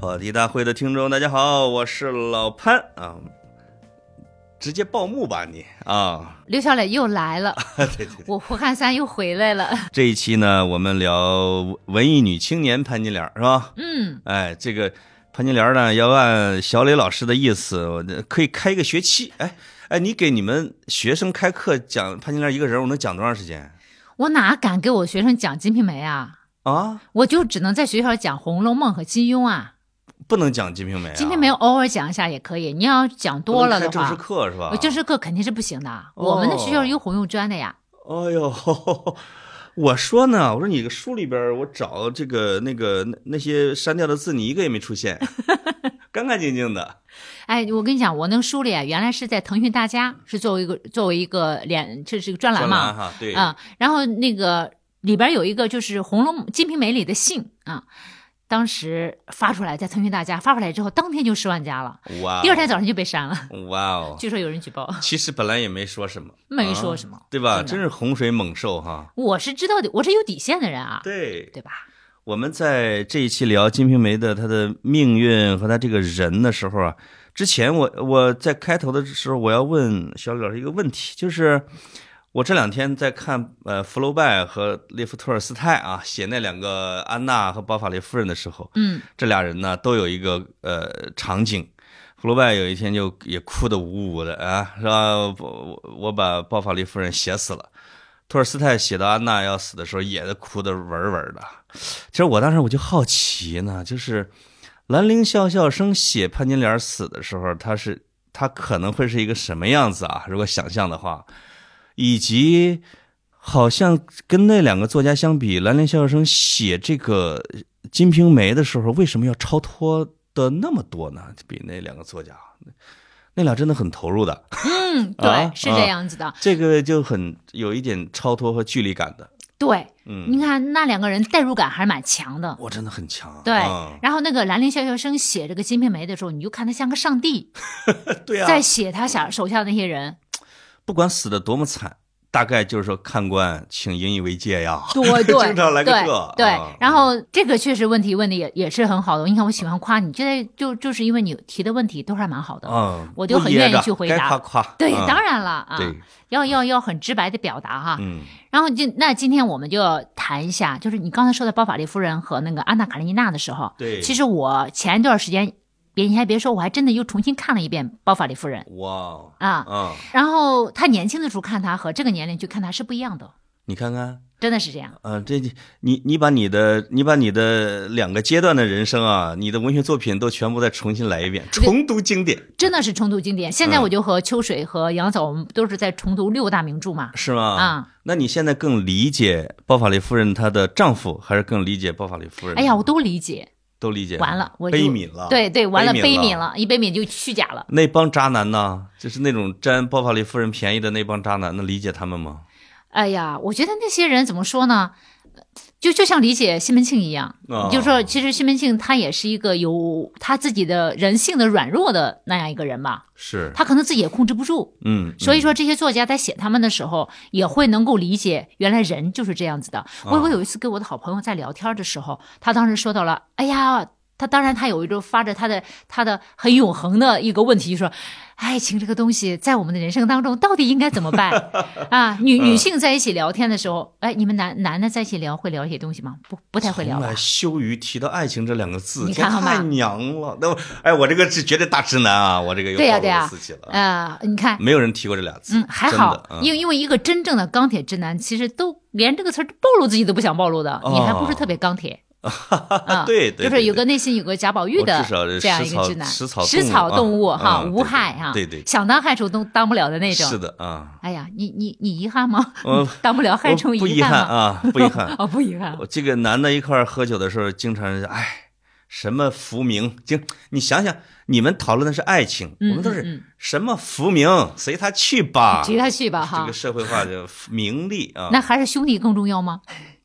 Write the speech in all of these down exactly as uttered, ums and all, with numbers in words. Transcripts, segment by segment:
跑题大会的听众大家好，我是老潘啊，直接报幕吧你啊！ 刘小磊又来了， 对对对， 我胡汉三又回来了。 这一期呢，我们聊文艺女青年潘金莲是吧？ 嗯， 哎，这个潘金莲呢，要按小磊老师的意思，我可以开一个学期。哎哎，你给你们学生开课讲潘金莲一个人，我能讲多长时间？ 我哪敢给我学生讲《金瓶梅》啊？ 啊， 我就只能在学校讲《红楼梦》和金庸啊。 不能讲《金瓶梅》啊？《 金瓶梅》偶尔讲一下也可以，你要讲多了的话， 正式课是吧？ 正式课肯定是不行的。 哦、 我们的学校有红用专的呀。 哎呦，呵呵我说呢，我说你个书里边，我找这个那个那那些删掉的字，你一个也没出现，干干净净的。 哎，我跟你讲，我那个书里啊，原来是在腾讯大家是作为一个作为一个连，这是一个专栏嘛， 专栏哈，对啊、嗯，然后那个里边有一个就是《红楼梦》《金瓶梅》里的信啊。当时发出来，在腾讯大家发出来之后，当天就十万加了。 哇！ 第二天早上就被删了。 哇哦！ 据说有人举报。 其实本来也没说什么， 没说什么， 啊、对吧？真是洪水猛兽哈！ 我是知道的，我是有底线的人啊。 对， 对吧？ 我们在这一期聊《金瓶梅》的她的命运和她这个人的时候啊，之前我我在开头的时候，我要问小李老师一个问题，就是。我这两天在看呃福楼拜和列夫·托尔斯泰啊写那两个安娜和包法利夫人的时候， 嗯， 这俩人呢都有一个呃场景，福楼拜有一天就也哭得呜呜的啊，是吧？我我把包法利夫人写死了，托尔斯泰写到安娜要死的时候也哭得文文的。其实我当时我就好奇呢，就是兰陵笑笑生写潘金莲死的时候，他是他可能会是一个什么样子啊？如果想象的话。以及好像跟那两个作家相比，兰陵笑笑生写这个《金瓶梅》的时候，为什么要超脱的那么多呢？比那两个作家，那俩真的很投入的。 嗯，对，啊、是这样子的、啊。 这个就很有一点超脱和距离感的。 对， 嗯， 你看那两个人代入感还是蛮强的。 我真的很强。 对， 嗯、 然后那个兰陵笑笑生写这个《金瓶梅》的时候，你就看他像个上帝。 对啊， 在写他下手下的那些人。 不管死的多么惨，大概就是说看官请引以为戒呀。 对对， 经常来个这。 对， 啊、 然后这个确实问题问的也也是很好的。你看我喜欢夸你，就在就就是因为你提的问题都还蛮好的， 嗯， 我就很愿意去回答。 该夸夸。 对， 嗯、 当然了啊， 对， 要要要很直白的表达哈。 嗯。 然后就那今天我们就要谈一下，就是你刚才说的包法利夫人和那个安娜卡列尼娜的时候， 对， 其实我前一段时间。别你还别说，我还真的又重新看了一遍《包法利夫人》。 哇啊， 嗯， 然后他年轻的时候看他和这个年龄去看他是不一样的。 你看看， 真的是这样。 呃，这你你把你的你把你的两个阶段的人生啊，你的文学作品都全部再重新来一遍，重读经典， 真的是重读经典。现在我就和秋水和杨嫂，我们都是在重读六大名著嘛。 是吗？ 啊， 那你现在更理解包法利夫人她的丈夫，还是更理解包法利夫人？ 哎呀，我都理解。 都理解完了，我悲悯了， 对对，完了悲悯了， 一悲悯就虚假了。 那帮渣男呢？就是那种占包法利夫人便宜的那帮渣男，能理解他们吗？ 哎呀，我觉得那些人怎么说呢？就就像理解西门庆一样， 哦、 就是说，其实西门庆他也是一个有他自己的人性的软弱的那样一个人吧。 是， 他可能自己也控制不住。 嗯， 所以说这些作家在写他们的时候，也会能够理解原来人就是这样子的。 哦、 我我有一次跟我的好朋友在聊天的时候，他当时说到了，哎呀。他当然，他有一种发着他的他的很永恒的一个问题，就说，爱情这个东西在我们的人生当中到底应该怎么办啊？女女性在一起聊天的时候，哎，你们男男的在一起聊会聊一些东西吗？不不太会聊吧。 从来羞于提到爱情这两个字， 你看好吗？ 太娘了。那哎，我这个是绝对大直男啊！我这个有对呀对呀啊、 呃，你看没有人提过这俩字， 嗯，还好， 嗯、 因为因为一个真正的钢铁直男，其实都连这个词暴露自己都不想暴露的， 哦、 你还不是特别钢铁。 啊，对对， 就是有个内心有个贾宝玉的这样一个直男， 食草食草动物哈， 嗯、 无害哈， 对对， 想当害虫都当不了的那种。 是的啊。 哎呀，你你你遗憾吗？ 我当不了害虫， 不遗憾啊，不遗憾哦，不遗憾。 我这个男的一块喝酒的时候，经常哎，什么浮名，就你想想，你们讨论的是爱情， 嗯、 我们都是什么浮名，随他去吧， 随他去吧哈。 这个社会化的名利啊， 那还是兄弟更重要吗？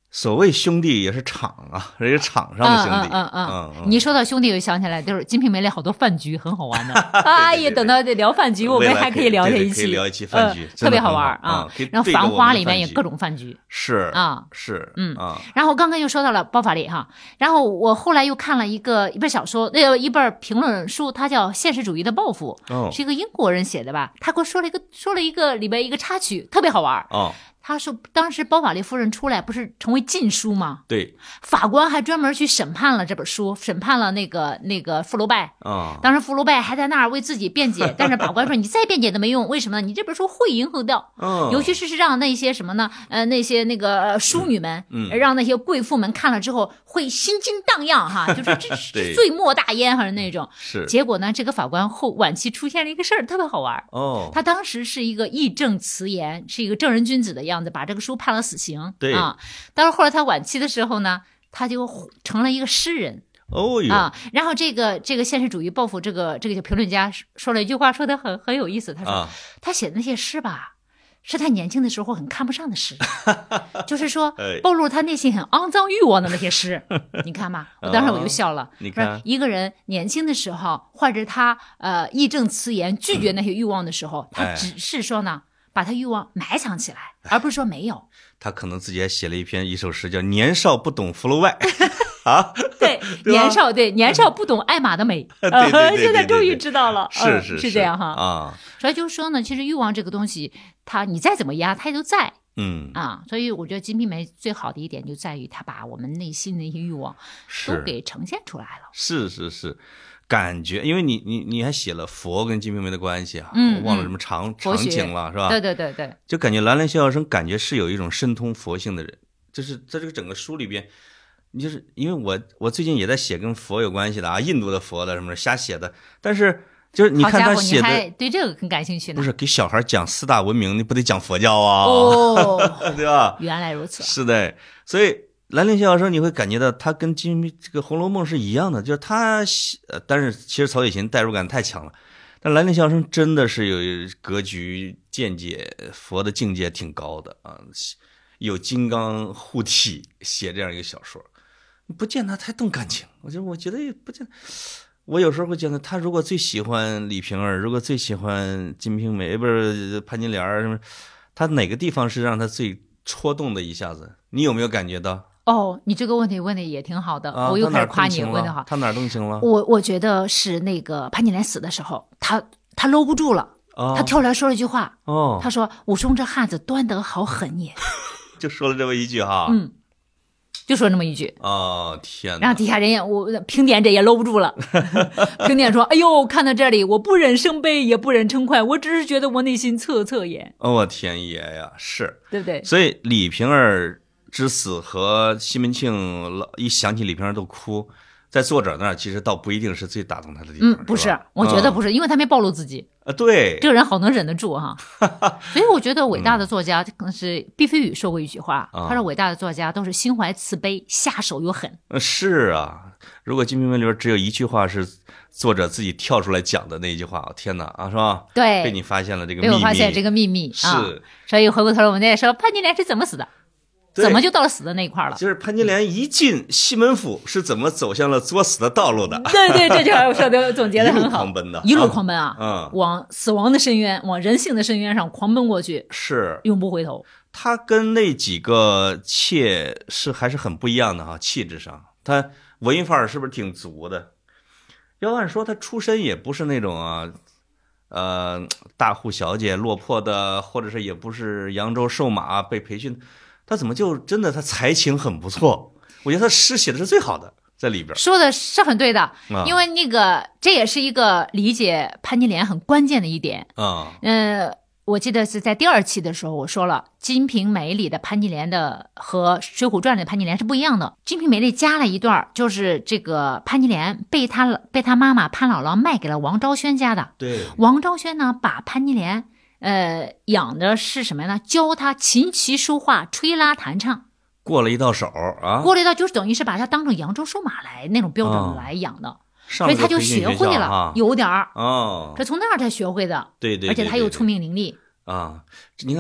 所谓兄弟也是场啊，人家场上的兄弟。 嗯嗯嗯嗯嗯。你一说到兄弟，我就想起来，就是《金瓶梅》里好多饭局，很好玩的。哎呀，等到聊饭局，我们还可以聊这一期， 聊一期饭局， 特别好玩啊。然后《繁花》里面也各种饭局。 是啊， 是嗯啊。 然后刚刚又说到了包法利哈，然后我后来又看了一个一本小说，那一本评论书，它叫《现实主义的报复》，是一个英国人写的吧？他给我说了一个说了一个里边一个插曲，特别好玩哦。 他说，当时包法利夫人出来不是成为禁书吗？ 对， 法官还专门去审判了这本书，审判了那个那个福楼拜啊。 当时福楼拜还在那儿为自己辩解，但是法官说你再辩解都没用，为什么呢？你这本书会赢后掉， 嗯， 尤其是是让那些什么呢？呃，那些那个淑女们， 嗯， 让那些贵妇们看了之后会心惊荡漾哈，就是这是醉墨大烟还是那种。 是。 结果呢，这个法官后晚期出现了一个事儿，特别好玩哦。 他当时是一个义正辞严，是一个正人君子的样子，把这个书判了死刑。 对啊，但是后来他晚期的时候呢，他就成了一个诗人。 哦哟啊，然后这个这个现实主义报复这个这个评论家说了一句话，说的很很有意思。他说、啊、他写的那些诗吧，是他年轻的时候很看不上的诗，就是说暴露他内心很肮脏欲望的那些诗。你看吧，我当时我就笑了。 哦、你看， 一个人年轻的时候，或者他呃义正辞严拒绝那些欲望的时候，嗯、他只是说呢。把他欲望埋藏起来，而不是说没有。 他可能自己还写了一篇一首诗，叫《年少不懂福楼拜》啊。 对，年少对年少不懂爱马的美。 对对对对对对现在终于知道了， 是是、 嗯、是这样哈啊。 所以就是说呢，其实欲望这个东西，它你再怎么压，它都在。 嗯啊，所以我觉得《金瓶梅》最好的一点就在于它把我们内心的一些欲望都给呈现出来了。 是是是。感觉，因为你你你还写了佛跟金瓶梅的关系啊， 嗯， 我忘了什么场场景了，是吧？ 对对对对， 就感觉兰兰笑笑生感觉是有一种深通佛性的人，就是在这个整个书里边，你就是因为我我最近也在写跟佛有关系的啊，印度的佛的什么瞎写的，但是就是你看他写的， 你还对这个很感兴趣呢。 不是给小孩讲四大文明，你不得讲佛教啊？ 哦， 对吧？ 原来如此， 是的，所以。兰陵笑笑生，你会感觉到他跟金这个《红楼梦》是一样的，就是他，呃，但是其实曹雪芹代入感太强了。但兰陵笑笑生真的是有格局、见解、佛的境界挺高的啊，有金刚护体写这样一个小说，不见他太动感情。我觉得，我觉得也不见。我有时候会觉得，他如果最喜欢李瓶儿，如果最喜欢金瓶梅，不是潘金莲什么，他哪个地方是让他最戳动的一下子？你有没有感觉到？ 哦，你这个问题问的也挺好的，啊、我又开始夸你问的好。 他哪儿动情了？ 我我觉得是那个潘金莲死的时候，他他搂不住了，哦、他跳出来说了一句话， 哦， 他说：“武松这汉子端得好狠也。” 就说了这么一句哈， 嗯，就说这么一句。 哦天哪！ 然后底下人也我评点者也搂不住了，评点说：“哎呦，看到这里，我不忍生悲，也不忍称快，我只是觉得我内心恻恻也。” 哦，我天爷呀，是对不对？ 所以李瓶儿之死和西门庆一想起李瓶儿都哭，在作者那儿其实倒不一定是最打动他的地方。 嗯，不是，我觉得不是，嗯、因为他没暴露自己。 啊，对， 这个人好能忍得住哈。所以我觉得伟大的作家，可能是毕飞宇说过一句话， 嗯、 他说伟大的作家都是心怀慈悲，下手又狠。 是啊，如果《金瓶梅》里边只有一句话是作者自己跳出来讲的那一句话，天哪啊，是吧？ 对， 被你发现了这个秘密， 被我发现这个秘密是、 啊。所以回过头来，我们再说潘金莲是怎么死的。怎么就到了死的那一块了？ 就是潘金莲一进西门府是怎么走向了作死的道路的？ 对对，这句话我说的总结的很好。 一路狂奔的， 一路狂奔啊！ 嗯， 往死亡的深渊，往人性的深渊上狂奔过去， 是永不回头。 他跟那几个妾是还是很不一样的哈，气质上，他文艺范儿是不是挺足的？要按说他出身也不是那种啊。呃，大户小姐落魄的，或者是也不是扬州瘦马被培训，他怎么就真的他才情很不错？我觉得他诗写的是最好的，在里边说的是很对的， 啊、 因为那个这也是一个理解潘金莲很关键的一点啊。 呃，我记得是在第二期的时候我说了，《金瓶梅》里的潘金莲的和《水浒传》里的潘金莲是不一样的，《金瓶梅》里加了一段，就是这个潘金莲被他被他妈妈潘姥姥卖给了王昭轩家的。 对， 王昭轩呢把潘金莲呃养的是什么呢？教他琴棋书画、吹拉弹唱。 过了一道手啊， 过了一道就是等于是把他当成扬州收马来那种标准来养的。哦，所以他就学会了， 啊、 有点儿哦， 这从那儿才学会的。 对 对, 对, 对, 对， 而且他又聪明伶俐啊！你看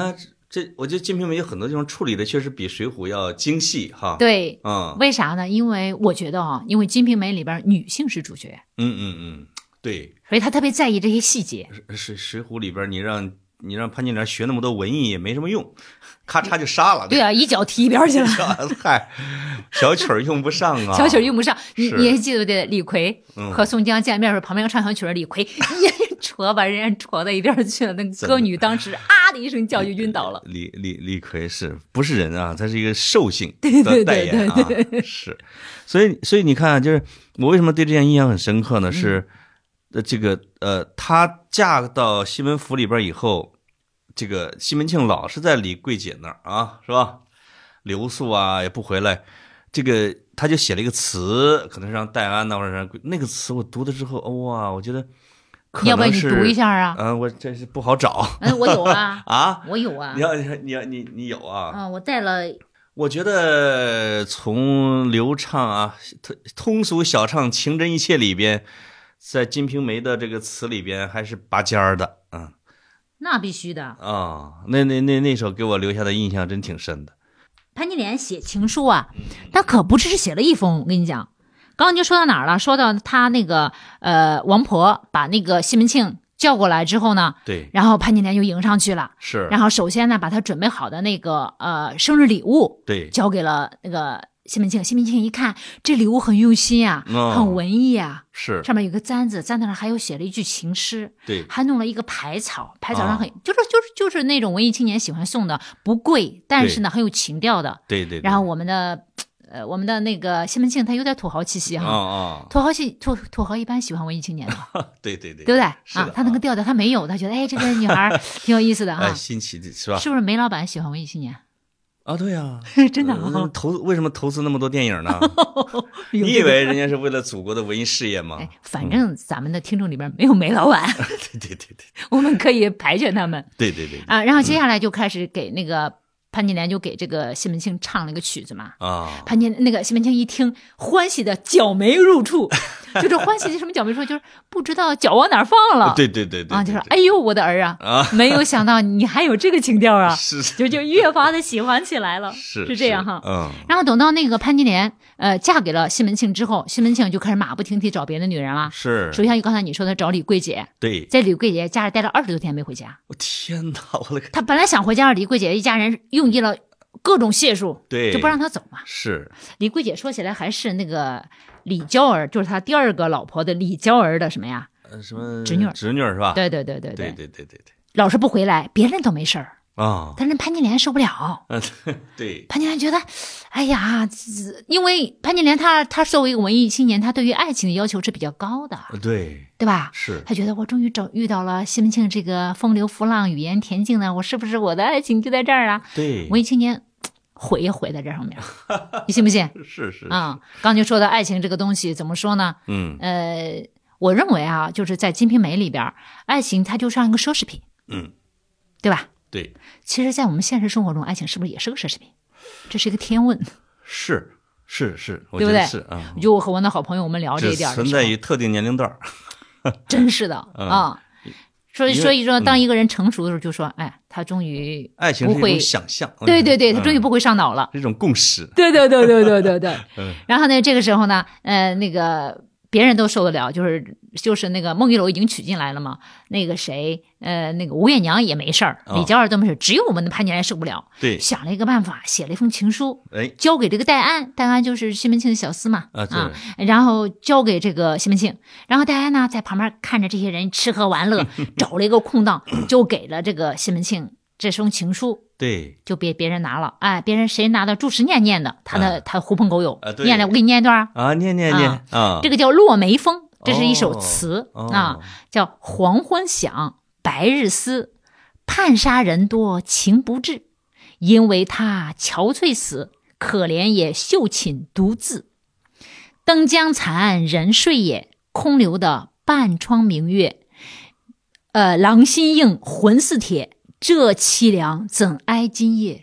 这我觉得《金瓶梅》有很多地方处理的确实比《水浒》要精细哈。 对， 嗯， 为啥呢？因为我觉得啊，因为《金瓶梅》里边女性是主角， 嗯嗯嗯，对， 所以他特别在意这些细节。 水水浒里边你让你让潘金莲学那么多文艺也没什么用，咔嚓就杀了。 对啊，一脚踢一边去了。 嗨，小曲儿用不上啊， 小曲儿用不上。你是你还记得的李逵嗯和宋江见面的时候，旁边唱小曲儿，李逵一戳把人家戳到一边去了，那个歌女当时啊的一声叫就晕倒了。 李李李逵是不是人啊？他是一个兽性对对的代言啊， 对对对是。所以所以你看啊，就是我为什么对这件印象很深刻呢？是呃这个呃，她嫁到西门府里边以后，这个西门庆老是在李桂姐那儿啊，是吧？留宿啊也不回来，这个他就写了一个词，可能是让戴安呐，或者让那个词我读了之后，哇，我觉得可要不然能是你读一下啊？ 嗯，我这是不好找。 嗯，我有啊， 啊， 我有啊你。要你要你你有啊？ 啊，我带了。 我觉得从流畅啊、通通俗小唱、情真意切里边，在《金瓶梅》的这个词里边还是拔尖儿的，嗯那必须的。 啊，那那那那首给我留下的印象真挺深的。 潘金莲写情书啊，但可不只是写了一封。我跟你讲，刚刚就说到哪儿了？说到他那个呃，王婆把那个西门庆叫过来之后呢， 对， 然后潘金莲就迎上去了。 是， 然后首先呢，把他准备好的那个呃生日礼物对， 交给了那个西门庆。西门庆一看，这礼物很用心啊， 哦很文艺啊， 是， 上面有个簪子，簪子上还有写了一句情诗， 对， 还弄了一个牌草，牌草上很、 哦就是就是就是那种文艺青年喜欢送的，不贵，但是呢很有情调的。 对对，对然后我们的呃我们的那个西门庆他有点土豪气息哈， 啊啊， 土豪气土土豪一般喜欢文艺青年的， 对对对， 对不对是的啊？他那个调调他没有，他觉得哎这个女孩挺有意思的哈， 哎，新奇的是吧？ 是不是梅老板喜欢文艺青年？ 啊，对呀， 真的呃啊， 投为什么投资那么多电影呢？ 有你以为人家是为了祖国的文艺事业吗？ 哎，反正咱们的听众里边没有梅老板， 对对对对我们可以排斥他们对对对啊。然后接下来就开始给那个潘金莲就给这个西门庆唱了一个曲子嘛。 啊， 潘金那个西门庆一听，欢喜的角眉入处，就是欢喜的什么角眉处，就是不知道脚往哪儿放了。 对对对对啊，就说对哎呦我的儿啊， 啊， 没有想到你还有这个情调啊， 是是就就越发的喜欢起来了， 是是这样哈。 嗯， 然后等到那个潘金莲呃嫁给了西门庆之后，西门庆就开始马不停蹄找别的女人了。 是， 首先就刚才你说的找李桂姐， 对， 在李桂姐家里待了二十多天没回家。 我天哪，我的个， 他本来想回家，李桂姐一家人用尽了各种解数， 对， 就不让他走嘛。 是， 李桂姐说起来还是那个李娇儿，就是他第二个老婆的李娇儿的什么呀？ 呃什么侄女儿侄女儿是吧？ 对对对对对对对对对老是不回来，别人都没事儿， 啊， 但是潘金莲受不了。 嗯，对， 潘金莲觉得，哎呀，这因为潘金莲她她作为一个文艺青年，她对于爱情的要求是比较高的， 对， 对吧？ 是， 她觉得我终于找遇到了西门庆这个风流浮浪、语言恬静的，我是不是我的爱情就在这儿啊？ 对， 文艺青年毁也毁在这上面，你信不信？ 是是啊，刚才说的爱情这个东西怎么说呢？ 嗯呃，我认为啊，就是在《金瓶梅》里边，爱情它就像一个奢侈品， 嗯， 对吧？ 对， 其实，在我们现实生活中，爱情是不是也是个奢侈品？这是一个天问， 是是是，我对不对？ 觉得是啊， 就我和我的好朋友我们聊这只一点的时候， 存在于特定年龄段儿， 真是的嗯啊。所以， 因为所以说，当一个人成熟的时候，就说，哎，他终于爱情是一不会种想象， 对对对，他嗯终于不会上脑了。 是一种共识， 对对对对对对对。 嗯然后呢，这个时候呢，呃，那个别人都受得了，就是就是那个孟玉楼已经娶进来了嘛，那个谁，呃，那个吴月娘也没事儿， 哦李娇儿都没事儿，只有我们的潘金莲受不了， 对， 想了一个办法，写了一封情书， 哎交给这个戴安，戴安就是西门庆的小厮嘛， 啊， 啊， 对， 然后交给这个西门庆，然后戴安呢在旁边看着这些人吃喝玩乐，找了一个空档，就给了这个西门庆这封情书。 对， 就别别人拿了，哎，别人谁拿的？祝时念念的，他的、 啊他狐朋狗友、 啊对念来，我给你念一段啊。 啊，念念念啊， 这个叫《落梅风》，这是一首哦词、 哦啊，叫黄昏响，白日思，盼杀人多情不至，因为他憔悴死，可怜也秀寝独自。灯将残人睡也，空留的半窗明月。呃，狼心硬，魂似铁。这凄凉怎挨今夜？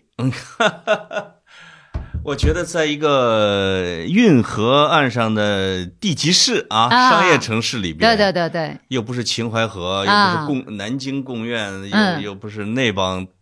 我觉得在一个运河岸上的地级市啊， 啊商业城市里边， 对对对对， 又不是秦淮河，又啊不是贡南京贡院，又、 嗯又不是那帮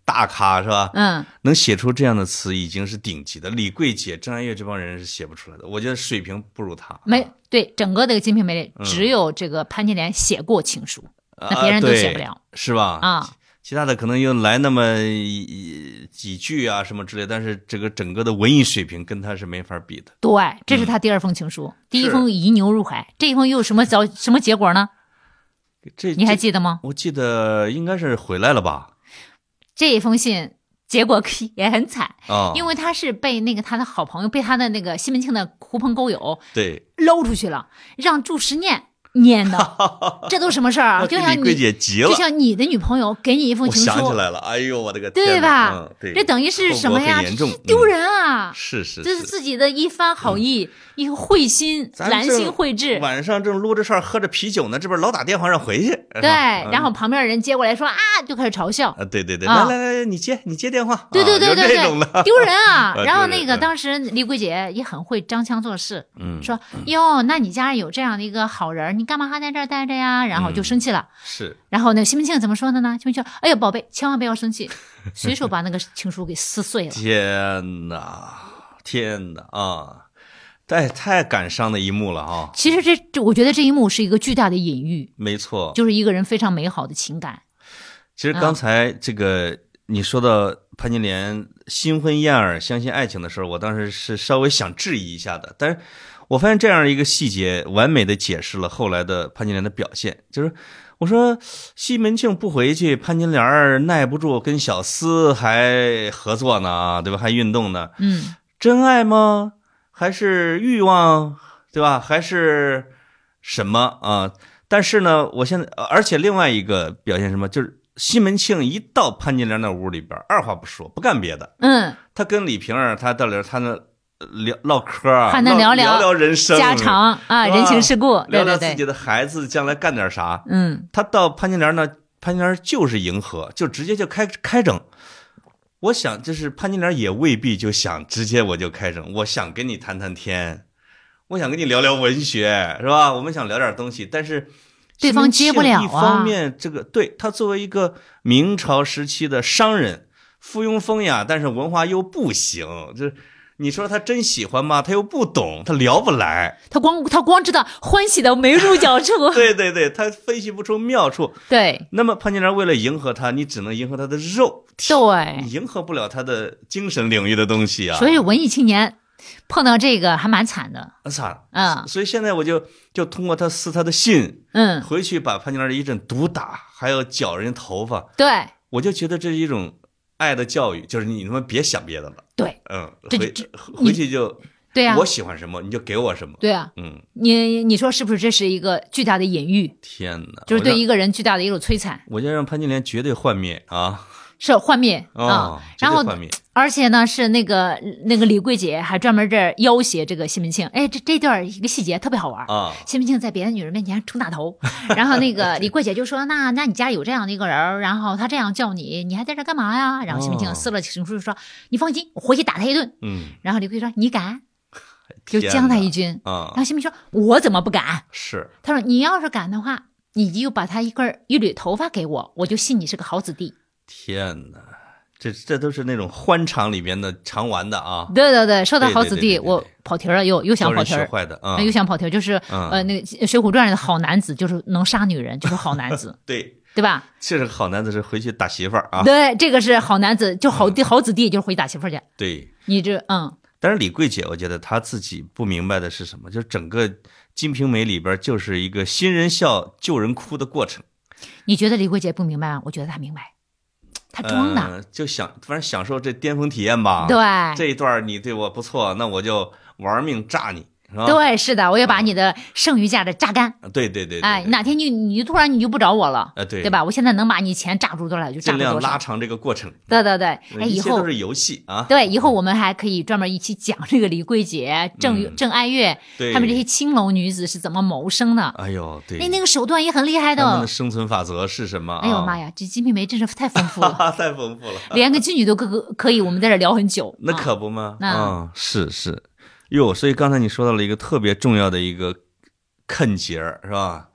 大咖是吧？ 嗯， 能写出这样的词已经是顶级的。李桂姐、郑爱月这帮人是写不出来的，我觉得水平不如他。 没对，整个这个《金瓶梅》只有这个潘金莲写过情书， 嗯、 那别人都写不了， 啊、是吧？ 啊。 其他的可能又来那么几句啊什么之类，但是这个整个的文艺水平跟他是没法比的。 对，这是他第二封情书， 嗯、 第一封遗牛入海，这一封又有什么早什么结果呢？ 这你还记得吗？ 我记得应该是回来了吧。 这一封信结果也很惨啊、哦， 因为他是被那个他的好朋友，被他的那个西门庆的狐朋狗友对捞出去了，让祝时念念的，这都什么事儿啊？就像你， 桂姐急了， 就像你的女朋友给你一封情书， 我想起来了，哎呦我的个天， 对吧？ 嗯、对， 这等于是什么呀？丢人啊！ 嗯、是是是， 这是自己的一番好意，嗯、一个慧心，兰心蕙质。 晚上正撸着串喝着啤酒呢，这边老打电话让回去。 对，嗯、然后旁边人接过来说啊，就开始嘲笑。 啊，对对对，啊、来来来，你接你接电话。 对对对对对，丢人啊！然后那个嗯、 当时李桂姐也很会张腔作势， 嗯， 说哟，那你家有这样的一个好人，你干嘛还在这儿待着呀？然后就生气了。 嗯、是。 然后呢，西门庆怎么说的呢？西门庆，哎呀，宝贝，千万不要生气，随手把那个情书给撕碎了。 天哪，天哪啊！太太感伤的一幕了哈。 其实这这，我觉得这一幕是一个巨大的隐喻。 没错， 就是一个人非常美好的情感。 其实刚才这个、嗯、你说到潘金莲新婚燕尔相信爱情的时候，我当时是稍微想质疑一下的，但是我发现这样一个细节完美的解释了后来的潘金莲的表现。就是我说西门庆不回去，潘金莲耐不住跟小厮还合作呢，对吧？还运动呢。 嗯， 真爱吗？还是欲望，对吧？还是什么啊？但是呢，我现在而且另外一个表现什么，就是西门庆一到潘金莲那屋里边，二话不说，不干别的。 嗯， 他跟李瓶儿，他到里他那聊唠嗑啊， 还能聊聊聊人生家常啊，人情世故， 聊聊自己的孩子将来干点啥。 嗯， 他到潘金莲那，潘金莲就是迎合，就直接就开开整。我想，就是潘金莲也未必就想直接我就开整，我想跟你谈谈天，我想跟你聊聊文学，是吧？我们想聊点东西，但是对方接不了啊。 一方面，这个对他作为一个明朝时期的商人，附庸风雅，但是文化又不行，就是你说他真喜欢吗？他又不懂，他聊不来， 他光他光知道欢喜的没入脚处。 对对对，他分析不出妙处。 对， 那么潘金莲为了迎合他，你只能迎合他的肉。 对， 你迎合不了他的精神领域的东西啊。 所以文艺青年碰到这个还蛮惨的， 惨， 嗯。 所以现在我就就通过他撕他的信， 嗯， 回去把潘金莲一阵毒打，还有绞人头发。 对， 我就觉得这是一种爱的教育，就是你他妈别想别的了。 对， 嗯， 这回回去就对啊， 我喜欢什么你就给我什么。 对啊， 嗯， 你你说是不是这是一个巨大的隐喻？ 天哪， 就是对一个人巨大的一种摧残。 我就让潘金莲绝对幻灭啊！ 是幻灭啊、 哦， 然后幻灭， 而且呢是那个那个李桂姐还专门这儿要挟这个西门庆，哎，这这段一个细节特别好玩啊。 西门庆在别的女人面前冲大头，然后那个李桂姐就说：“那那你家有这样的一个人，然后他这样叫你，你还在这干嘛呀？”然后西门庆撕了情书说：“哦、你放心，我回去打他一顿。” 嗯， 然后李桂说：“你敢？”就将他一军啊。 然后西门庆说：“我怎么不敢？” 是， 他说：“你要是敢的话，你就把他一根一缕头发给我，我就信你是个好子弟。” 天哪！这这都是那种欢场里边的常玩的啊！ 对对对，说到好子弟， 对对对对对我跑题了，又又想跑题儿， 坏的啊、嗯， 又想跑题儿，就是、 嗯、 呃，那个《水浒传》里的好男子，就是能杀女人，就是好男子， 对对吧？ 这是好男子，是回去打媳妇儿啊！ 对，这个是好男子，就好弟、嗯、好子弟，就是回去打媳妇儿去。 对， 你这嗯， 但是李桂姐，我觉得她自己不明白的是什么？就是整个《金瓶梅》里边就是一个新人笑、旧人哭的过程。 你觉得李桂姐不明白吗？我觉得她明白。他装的、 呃，就想反正享受这巅峰体验吧。 对， 这一段你对我不错，那我就玩命炸你，是吧？ 对，是的，我要把你的剩余价值榨干。 嗯、对对 对, 对, 对， 哎，哪天你你突然你就不找我了， 呃，对， 对吧？我现在能把你钱榨住多少就榨住多少， 尽量拉长这个过程。 对对对，哎，以后都是游戏啊。 对，以后我们还可以专门一起讲这个李桂姐、郑、嗯、郑爱月他们这些青楼女子是怎么谋生的。 哎呦，对， 哎，那个手段也很厉害的。 他们的生存法则是什么？ 哎呦妈呀，这《金瓶梅》真是太丰富了， 太丰富了， 连个妓女都可可以，我们在这聊很久。 那可不吗？ 啊， 嗯、是是。哟，所以刚才你说到了一个特别重要的一个坑节儿，是吧？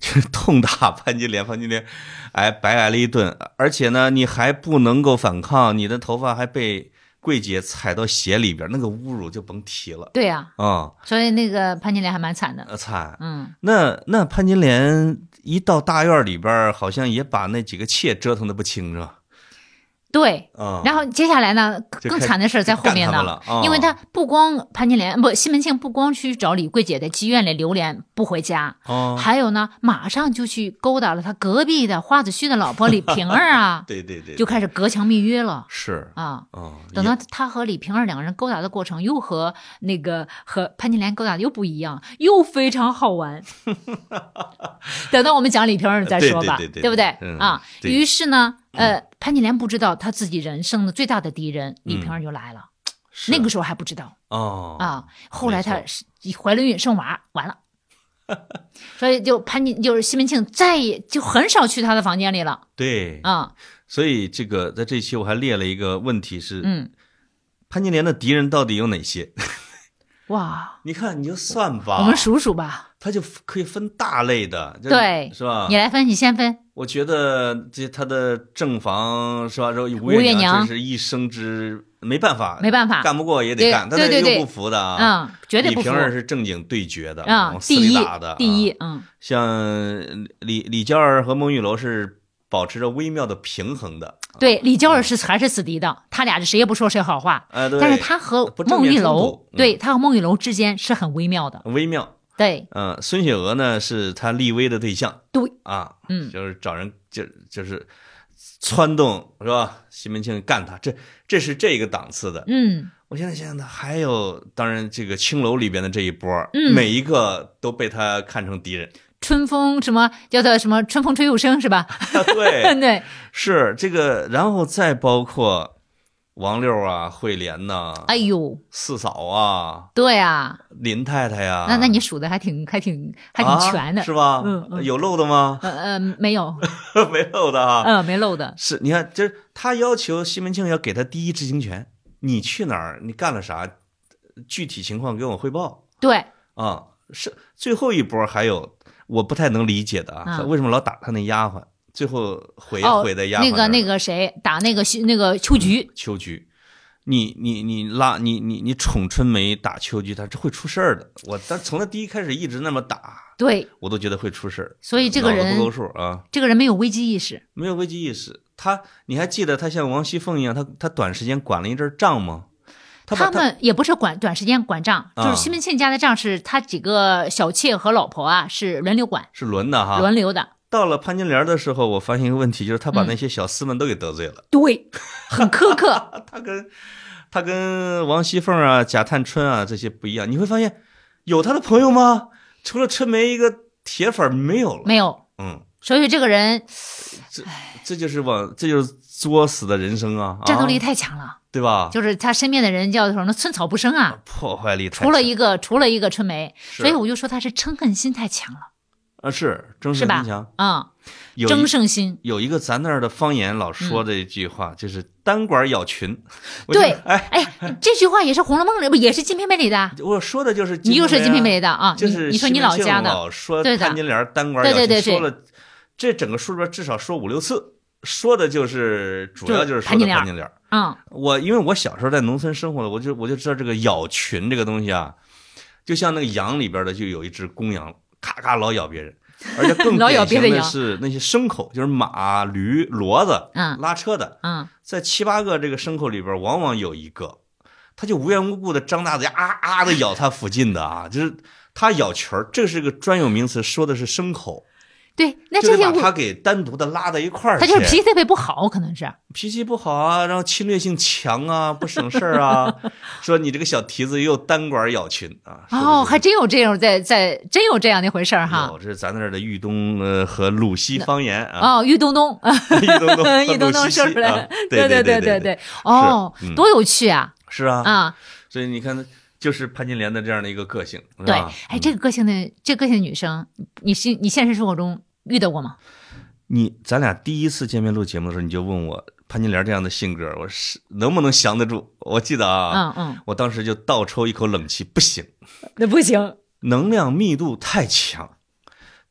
就是痛打潘金莲，潘金莲挨白挨了一顿，而且呢，你还不能够反抗，你的头发还被桂姐踩到鞋里边，那个侮辱就甭提了。 对呀、 啊、嗯， 所以那个潘金莲还蛮惨的。 呃，惨。 嗯， 那那潘金莲一到大院里边，好像也把那几个妾折腾的不轻，是吧？ 对。 啊、 然后接下来呢， 就开更惨的事儿在后面就干他们呢了啊， 因为他不光潘金莲不西门庆不光去找李桂姐在妓院里流连不回家， 哦， 还有呢，马上就去勾搭了他隔壁的花子虚的老婆李瓶儿啊， 对对对， 就开始隔墙密约了是啊。 哦， 等到他和李瓶儿两个人勾搭的过程，又和那个和潘金莲勾搭的又不一样，又非常好玩。等到我们讲李瓶儿再说吧， 对对对对不对、 嗯、 啊？ 对于是呢，呃，潘金莲不知道他自己人生的最大的敌人李瓶儿就来了， 是那个时候还不知道哦啊。后来她没是怀了孕生娃，完了。所以就潘金就是西门庆再也就很少去他的房间里了对啊。 所以这个在这期我还列了一个问题是， 嗯， 潘金莲的敌人到底有哪些？ 哇， 你看你就算吧， 我们数数吧。 它就可以分大类的， 对， 是吧？ 你来分，你先分。 我觉得这他的正房是吧？吴月娘娘真是一生之没办法， 没办法， 干不过也得干，但是又不服的啊。 嗯，绝对不服。 李瓶儿是正经对决的， 嗯， 私底打的， 第一，嗯。 像李李娇儿和孟玉楼是保持着微妙的平衡的。 对，李娇儿是还是死敌的，他俩是谁也不说谁好话。 哎，对。 但是他和孟玉楼，对他和孟玉楼之间是很微妙的。 微妙。 对， 嗯，孙雪娥呢是他立威的对象， 对啊， 嗯， 就是找人就就是撺动是吧？西门庆干他，这这是这个档次的， 嗯， 我现在想想呢，还有当然这个青楼里边的这一波， 嗯， 每一个都被他看成敌人。 春风什么叫做什么春风吹又生是吧？ 对对， 是这个，然后再包括王六啊、惠莲呐、啊， 哎呦， 四嫂啊， 对啊， 林太太呀、啊， 那那你数的还挺还挺还挺全的， 啊、是吧？ 嗯, 嗯， 有漏的吗？ 呃呃，没有， 没漏的啊， 嗯，没漏的。 是，你看，就是他要求西门庆要给他第一知情权，你去哪儿，你干了啥，具体情况给我汇报。 对， 啊，是最后一波还有我不太能理解的啊， 嗯、 为什么老打他那丫鬟？最后毁毁的丫鬟、 哦、那个那个谁打那个那个秋菊、 嗯，秋菊，你你你拉你你你宠春梅打秋菊，他这会出事儿的。我但从他第一开始一直那么打， 对我都觉得会出事儿。 所以这个人不够数啊， 这个人没有危机意识， 没有危机意识。他你还记得他像王熙凤一样，他他短时间管了一阵账吗？他, 他们也不是管短时间管账， 啊、 就是西门庆家的账是他几个小妾和老婆啊是轮流管， 是轮的哈， 轮流的。 到了潘金莲的时候，我发现一个问题，就是他把那些小厮们都给得罪了。 嗯、对，很苛刻。 他跟他跟王熙凤啊、贾探春啊这些不一样，你会发现有他的朋友吗？除了春梅一个铁粉没有了， 没有。 嗯， 所以这个人， 这这就是往这就是作死的人生啊， 战斗力太强了。 啊对吧？ 就是他身边的人叫什么寸草不生啊， 破坏力太强。 除了一个，除了一个春梅，所以我就说他是嗔恨心太强了。 啊，是争胜心强啊，嗯，争胜心有一个咱那儿的方言老说的一句话，嗯、就是单管咬群。 对， 哎哎，这句话也是《红楼梦》里，不也是《金瓶梅》里的？ 我说的就是你又是《金瓶梅》的啊， 就是你说你老家的， 老说潘金莲单管咬群， 对对对对， 说了这整个书里边至少说五六次，说的就是主要就是说的潘金莲。 嗯， 我因为我小时候在农村生活的，我就我就知道这个咬群这个东西啊，就像那个羊里边的就有一只公羊，咔咔老咬别人，而且更典型的是那些牲口，就是马、驴、骡子， 嗯， 拉车的， 嗯， 在七八个这个牲口里边，往往有一个，他就无缘无故的张大嘴啊啊的咬他附近的啊，就是他咬群儿，这是个专有名词，说的是牲口。 对，那这些把他给单独的拉在一块儿， 他就是脾气特别不好，可能是脾气不好啊，然后侵略性强啊，不省事儿啊。说你这个小蹄子又单管咬群啊。 哦，还真有这种在在真有这样的回事哈。 有，这是咱那儿的豫东呃和鲁西方言啊。 哦，豫东东， 豫东东， 豫东东说出来， 对对对对对。哦，多有趣啊！ 是啊啊， 所以你看。就是潘金莲的这样的一个个性， 对，哎，这个个性的这个个性的女生，你现你现实生活中遇到过吗？ 你咱俩第一次见面录节目的时候，你就问我潘金莲这样的性格，我是能不能降得住？我记得啊， 嗯嗯， 我当时就倒抽一口冷气，不行， 那不行， 能量密度太强，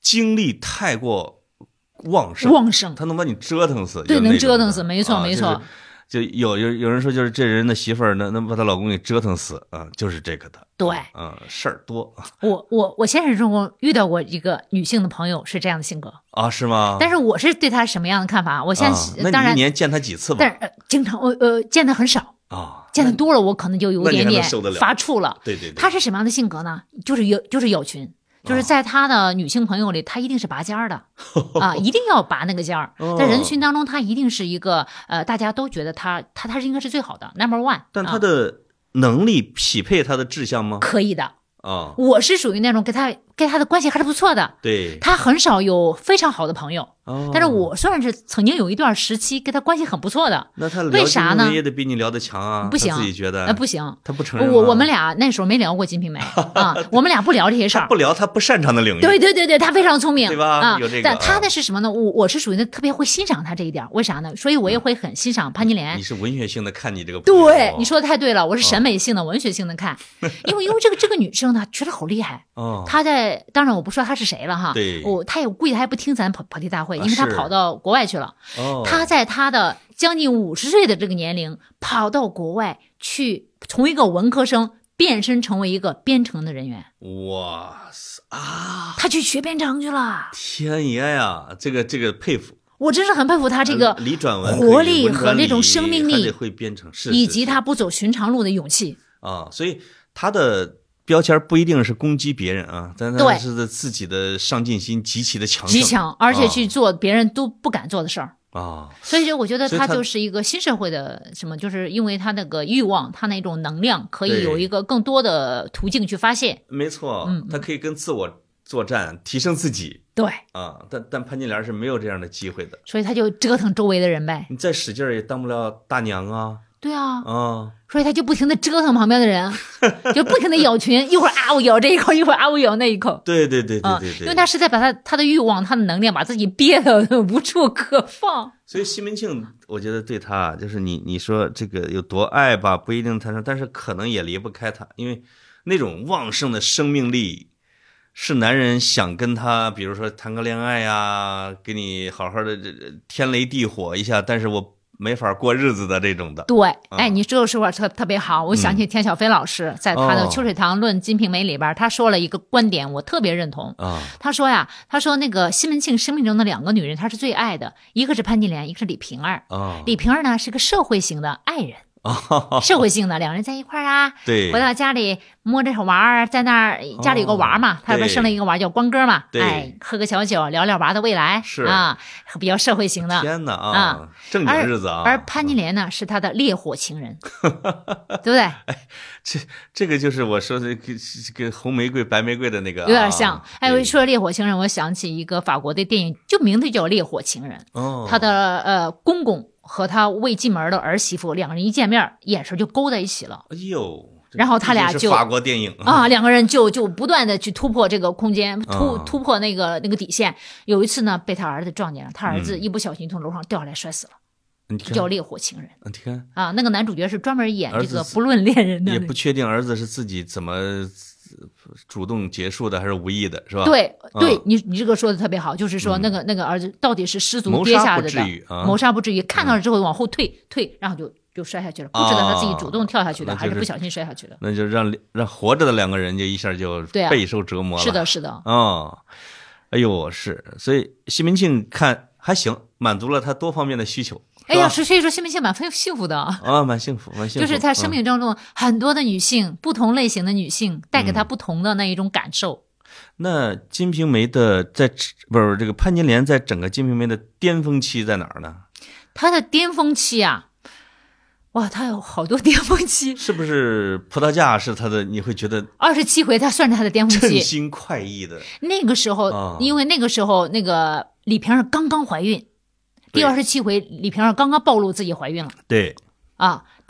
精力太过旺盛， 旺盛， 他能把你折腾死， 对，能折腾死，没错、 啊、 没错。 就有有有人说，就是这人的媳妇儿能能把她老公给折腾死啊，就是这个的。 对， 嗯，事儿多。 我我我现实中我遇到过一个女性的朋友是这样的性格啊，是吗？ 但是我是对她什么样的看法？我现在、 啊、那当然你一年见她几次吧？ 但是、呃、经常我呃见的很少啊， 见的多了我可能就有点点发怵了。 对对对。 她是什么样的性格呢？就是有就是有群。就是在他的女性朋友里，他一定是拔尖儿的啊，一定要拔那个尖儿。在人群当中，他一定是一个呃，大家都觉得他他他是应该是最好的 number one。 但他的能力匹配他的志向吗？ 可以的啊， 我是属于那种跟他跟他的关系还是不错的。 对， 他很少有非常好的朋友。 哦， 但是我算是曾经有一段时期跟他关系很不错的。 那他为啥呢？ 也得比你聊得强啊。 不行， 他自己觉得呃不行， 他不承认。 我我们俩那时候没聊过《金瓶梅》啊，我们俩不聊这些事儿， 不聊他不擅长的领域。 对对对对，他非常聪明， 对吧？ 啊， 有这个。 但他的是什么呢？我我是属于那特别会欣赏他这一点，为啥呢？所以我也会很欣赏潘金莲。 你是文学性的看你这个。 对，你说的太对了，我是审美性的、文学性的看，因为因为这个这个女生呢，觉得好厉害。 哦。 她在，当然我不说她是谁了哈。 对。 我她也估计她还不听咱跑跑题大会，因为她跑到国外去了。 哦。 她在她的将近五十岁的这个年龄，跑到国外去，从一个文科生变身成为一个编程的人员。 哇塞啊！ 她去学编程去了。 天爷呀，这个这个佩服。 我真是很佩服他这个理转文活力和这种生命力， 会编程，是以及他不走寻常路的勇气啊。所以他的标签不一定是攻击别人啊，但他是自己的上进心极其的强， 极强，而且去做别人都不敢做的事儿啊。 所以我觉得他就是一个新社会的什么，就是因为他那个欲望，他那种能量可以有一个更多的途径去发泄。 没错， 嗯， 他可以跟自我作战，提升自己。 对啊，但但潘金莲是没有这样的机会的， 所以他就折腾周围的人呗。 你再使劲也当不了大娘啊。 对啊， 啊， 所以他就不停的折腾旁边的人，就不停的咬群，一会儿啊我咬这一口，一会儿啊我咬那一口。 对对对对对对， 因为他实在把他他的欲望、他的能量把自己憋得无处可放。 所以西门庆，我觉得对他就是你你说这个有多爱吧，不一定谈上，但是可能也离不开他，因为那种旺盛的生命力。是男人想跟他，比如说谈个恋爱呀，给你好好的天雷地火一下，但是我没法过日子的这种的。 对，哎，你这个说法特特别好，我想起田小飞老师在他的《秋水堂论金瓶梅》里边，他说了一个观点，我特别认同啊。 他说呀，他说那个西门庆生命中的两个女人，他是最爱的，一个是潘金莲，一个是李瓶儿。 啊， 李瓶儿呢是个社会型的爱人。社会性的两人在一块儿啊， 对， 回到家里摸着小娃儿，在那儿家里有个娃嘛，他不生了一个娃叫光哥嘛，哎，喝个小酒，聊聊娃的未来， 是啊，比较社会型的。 天哪啊，正经日子啊。 而潘金莲呢，是他的烈火情人，对不对？ 哎，这这个就是我说的跟跟红玫瑰、白玫瑰的那个有点像。哎，我说烈火情人，我想起一个法国的电影，就名字叫《烈火情人》。 哦， 他的呃公公。和他未进门的儿媳妇两个人一见面，眼神就勾在一起了。 哎呦， 然后他俩就法国电影啊，两个人就就不断的去突破这个空间，突、 嗯、 突破那个那个底线。有一次呢，被他儿子撞见了，他儿子一不小心从楼上掉下来摔死了。 嗯、 叫烈火情人。 你看啊，那个男主角是专门演这个不论恋人的， 也不确定儿子是自己怎么主动结束的还是无意的，是吧？ 对对， 嗯、 你你这个说的特别好，就是说那个、嗯、那个儿子到底是失足跌下来的， 谋杀不至于，啊、 谋杀不至于，看到了之后往后退、嗯、退，然后就就摔下去了，不知道他自己主动跳下去的， 啊、 还是不小心摔下去的。 那就让让活着的两个人就一下就备受折磨了。 啊、是的，是的。 啊、哦，哎呦，是，所以西门庆看还行，满足了他多方面的需求。 哎呀，所以说西门庆蛮幸福的啊，蛮幸福，蛮幸福。 就是他生命当中很多的女性，嗯、不同类型的女性，带给他不同的那一种感受。 嗯、那《金瓶梅》的在不是这个潘金莲在整个《金瓶梅》的巅峰期在哪儿呢？ 她的巅峰期啊，哇，她有好多巅峰期。 是不是葡萄架是她的？你会觉得二十七回，她算是她的巅峰期， 称心快意的。 那个时候， 啊、 因为那个时候那个李瓶儿刚刚怀孕。第二十七回，李瓶儿刚刚暴露自己怀孕了。 对， 啊，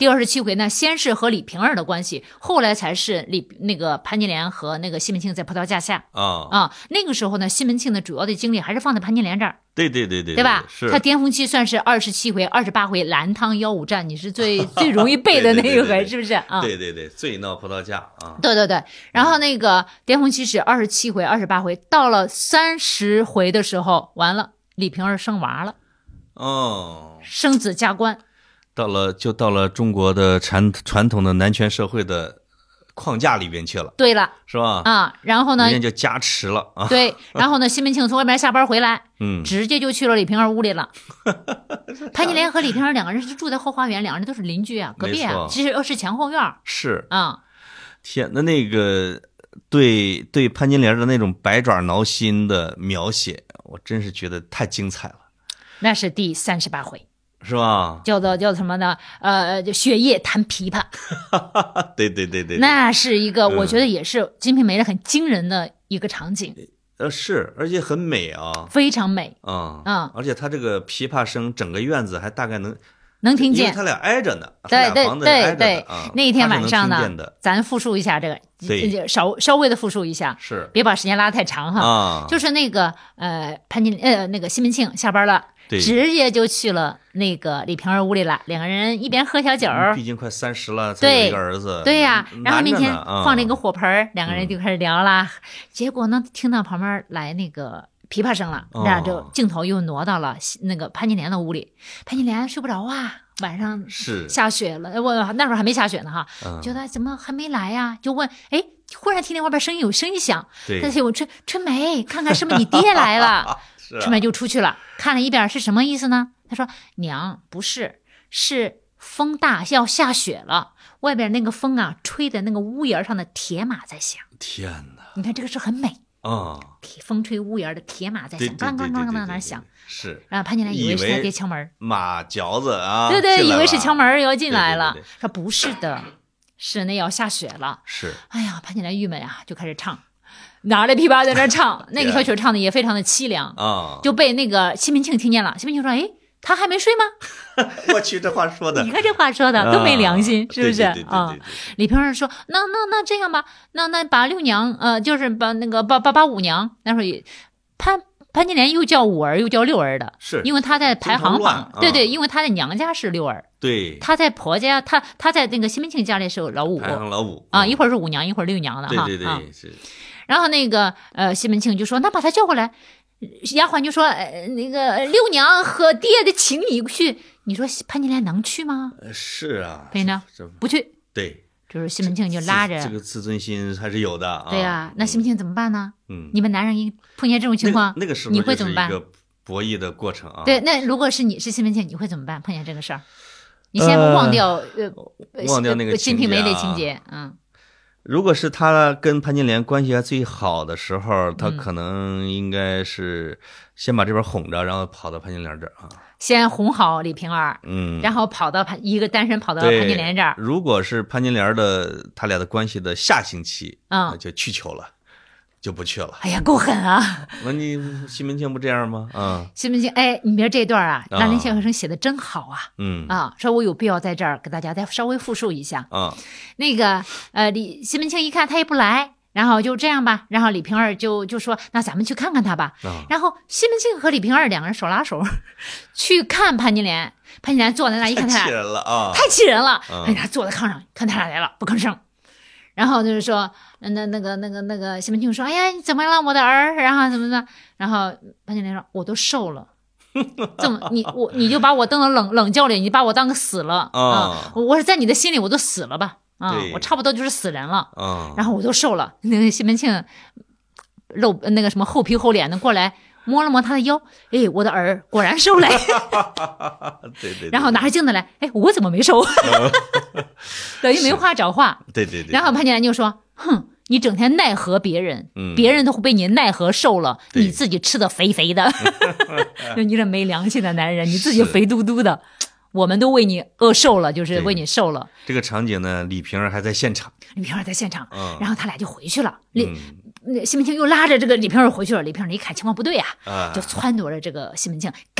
第二十七回呢，先是和李瓶儿的关系，后来才是李那个潘金莲和那个西门庆在葡萄架下啊啊。那个时候呢，西门庆的主要的精力还是放在潘金莲这儿。 对对对对， 对吧？ 是他巅峰期算是二十七回、二十八回蓝汤幺五战，你是最最容易背的那一回，是不是啊？ 对对对，醉闹葡萄架啊。 对对对，然后那个巅峰期是二十七回、二十八回，到了三十回的时候，完了，李瓶儿生娃了， 哦， 生子加官， 到了就到了中国的传传统的男权社会的框架里边去了。 对了， 是吧？ 啊，然后呢， 人家就加持了啊。 对，然后呢，西门庆从外边下班回来， 嗯， 直接就去了李瓶儿屋里了。潘金莲和李瓶儿两个人是住在后花园，两个人都是邻居啊，隔壁啊，其实是前后院。 是啊， 天，那那个对对潘金莲的那种百爪挠心的描写，我真是觉得太精彩了。 那是第三十八回。 是吧？ 叫做叫什么呢？呃，雪夜弹琵琶。 对对对 对, 对， 那是一个、嗯、我觉得也是《金瓶梅》的很惊人的一个场景。 呃，是，而且很美啊， 非常美啊， 嗯， 而且他这个琵琶声，整个院子还大概能能听见， 因为他俩挨着呢， 对对对对， 啊、 那一天晚上呢，咱复述一下这个， 对， 稍稍微的复述一下， 是， 别把时间拉太长哈。 啊， 就是那个呃潘金呃那个西门庆下班了。直接就去了那个李瓶儿屋里了，两个人一边喝小酒， 毕竟快三十了，才有一个儿子， 对呀、啊，然后面前放了一个火盆、 嗯， 两个人就开始聊啦。结果呢，听到旁边来那个琵琶声了，然后就镜头又挪到了那个潘金莲的屋里。潘金莲睡不着啊，晚上是下雪了，我那时候还没下雪呢哈，嗯、觉得怎么还没来呀、啊？就问，哎，忽然听见外边声音有声音响，他就我春春梅，看看是不是你爹来了。春梅就出去了，看了一遍是什么意思呢？他说：“娘，不是，是风大要下雪了，外边那个风啊，吹的那个屋檐上的铁马在响。 天哪！ 你看这个是很美啊、哦，风吹屋檐的铁马在响，咣咣咣咣在那响。 是， 然后潘金莲以为是他爹敲门， 马嚼子啊， 对对，以为是敲门要进来了， 对对对对说不是的，是那要下雪了。 是， 哎呀，潘金莲郁闷啊，就开始唱。”拿着琵琶在那唱，那个小曲唱的也非常的凄凉啊， 就被那个西门庆听见了。西门庆说：“哎，他还没睡吗？” 我去，这话说的， 你看这话说的都没良心， 啊、 是不是啊？ 李瓶儿说：“那那那这样吧，那那把六娘，呃，就是把那个把把把五娘，那时候也潘潘金莲又叫五儿又叫六儿的， 是因为她在排行榜， 啊、 对对，因为她在娘家是六儿， 对， 她在婆家，她她在那个西门庆家里是老五， 排行老五啊，一会儿是五娘，一会儿六娘的哈， 对对对， 啊、 是。 然后那个呃，西门庆就说：“那把他叫过来。”丫鬟就说：“呃，那个六娘和爹的请你去。”你说潘金莲能去吗？ 是啊， 潘金莲不去。 对， 就是西门庆就拉着这个自尊心还是有的啊。 对呀、啊，那西门庆怎么办呢？ 嗯， 你们男人一碰见这种情况， 那个时候你会怎么办？ 一个博弈的过程啊。 对，那如果是你是西门庆，你会怎么办？碰见这个事儿，你先不忘掉呃， 呃忘掉那个 《金瓶梅》的情节，嗯。 如果是他跟潘金莲关系还最好的时候，他可能应该是先把这边哄着，然后跑到潘金莲这儿啊。 先哄好李瓶儿， 嗯， 然后跑到潘一个单身跑到潘金莲这儿。 如果是潘金莲的他俩的关系的下星期， 嗯， 那就去求了，就不去了。 哎呀，够狠啊！ 那你西门庆不这样吗？啊、嗯， 西门庆，哎，你别这段啊，兰陵笑笑生写的真好啊。 嗯啊，说我有必要在这儿给大家再稍微复述一下啊。 那个呃，李西门庆一看他也不来。然后就这样吧，然后李瓶儿就就说：“那咱们去看看他吧。 啊” 然后西门庆和李瓶儿两个人手拉手去看潘金莲。潘金莲坐在那一看他俩， 太气人了啊！ 太气人了！ 啊、 哎呀，坐在炕上看他俩来了，不吭声。然后就是说，那那个那个那个西门庆说：“哎呀，你怎么了，我的儿？”然后怎么的？然后潘金莲说：“我都瘦了。”这么你我你就把我当成冷冷教练，你把我当个死了啊、 哦嗯！我是在你的心里我都死了吧？啊、嗯，我差不多就是死人了。 嗯， 然后我都瘦了。那个西门庆肉那个什么厚皮厚脸的过来摸了摸他的腰，哎，我的儿果然瘦了。 对, 对对。 然后拿着镜子来，哎，我怎么没瘦？等于没话找话。 对对对。 然后潘金莲就说：“哼。”你整天奈何别人， 嗯、 别人都被你奈何瘦了，你自己吃的肥肥的，你这没良心的男人，你自己肥嘟嘟的，我们都为你饿瘦了，就是为你瘦了。 这个场景呢，李瓶儿还在现场， 李瓶儿在现场， 嗯、 然后他俩就回去了。李、 嗯、 西门庆又拉着这个李瓶儿回去了，李瓶儿一看情况不对呀、 啊， 就撺掇着这个西门庆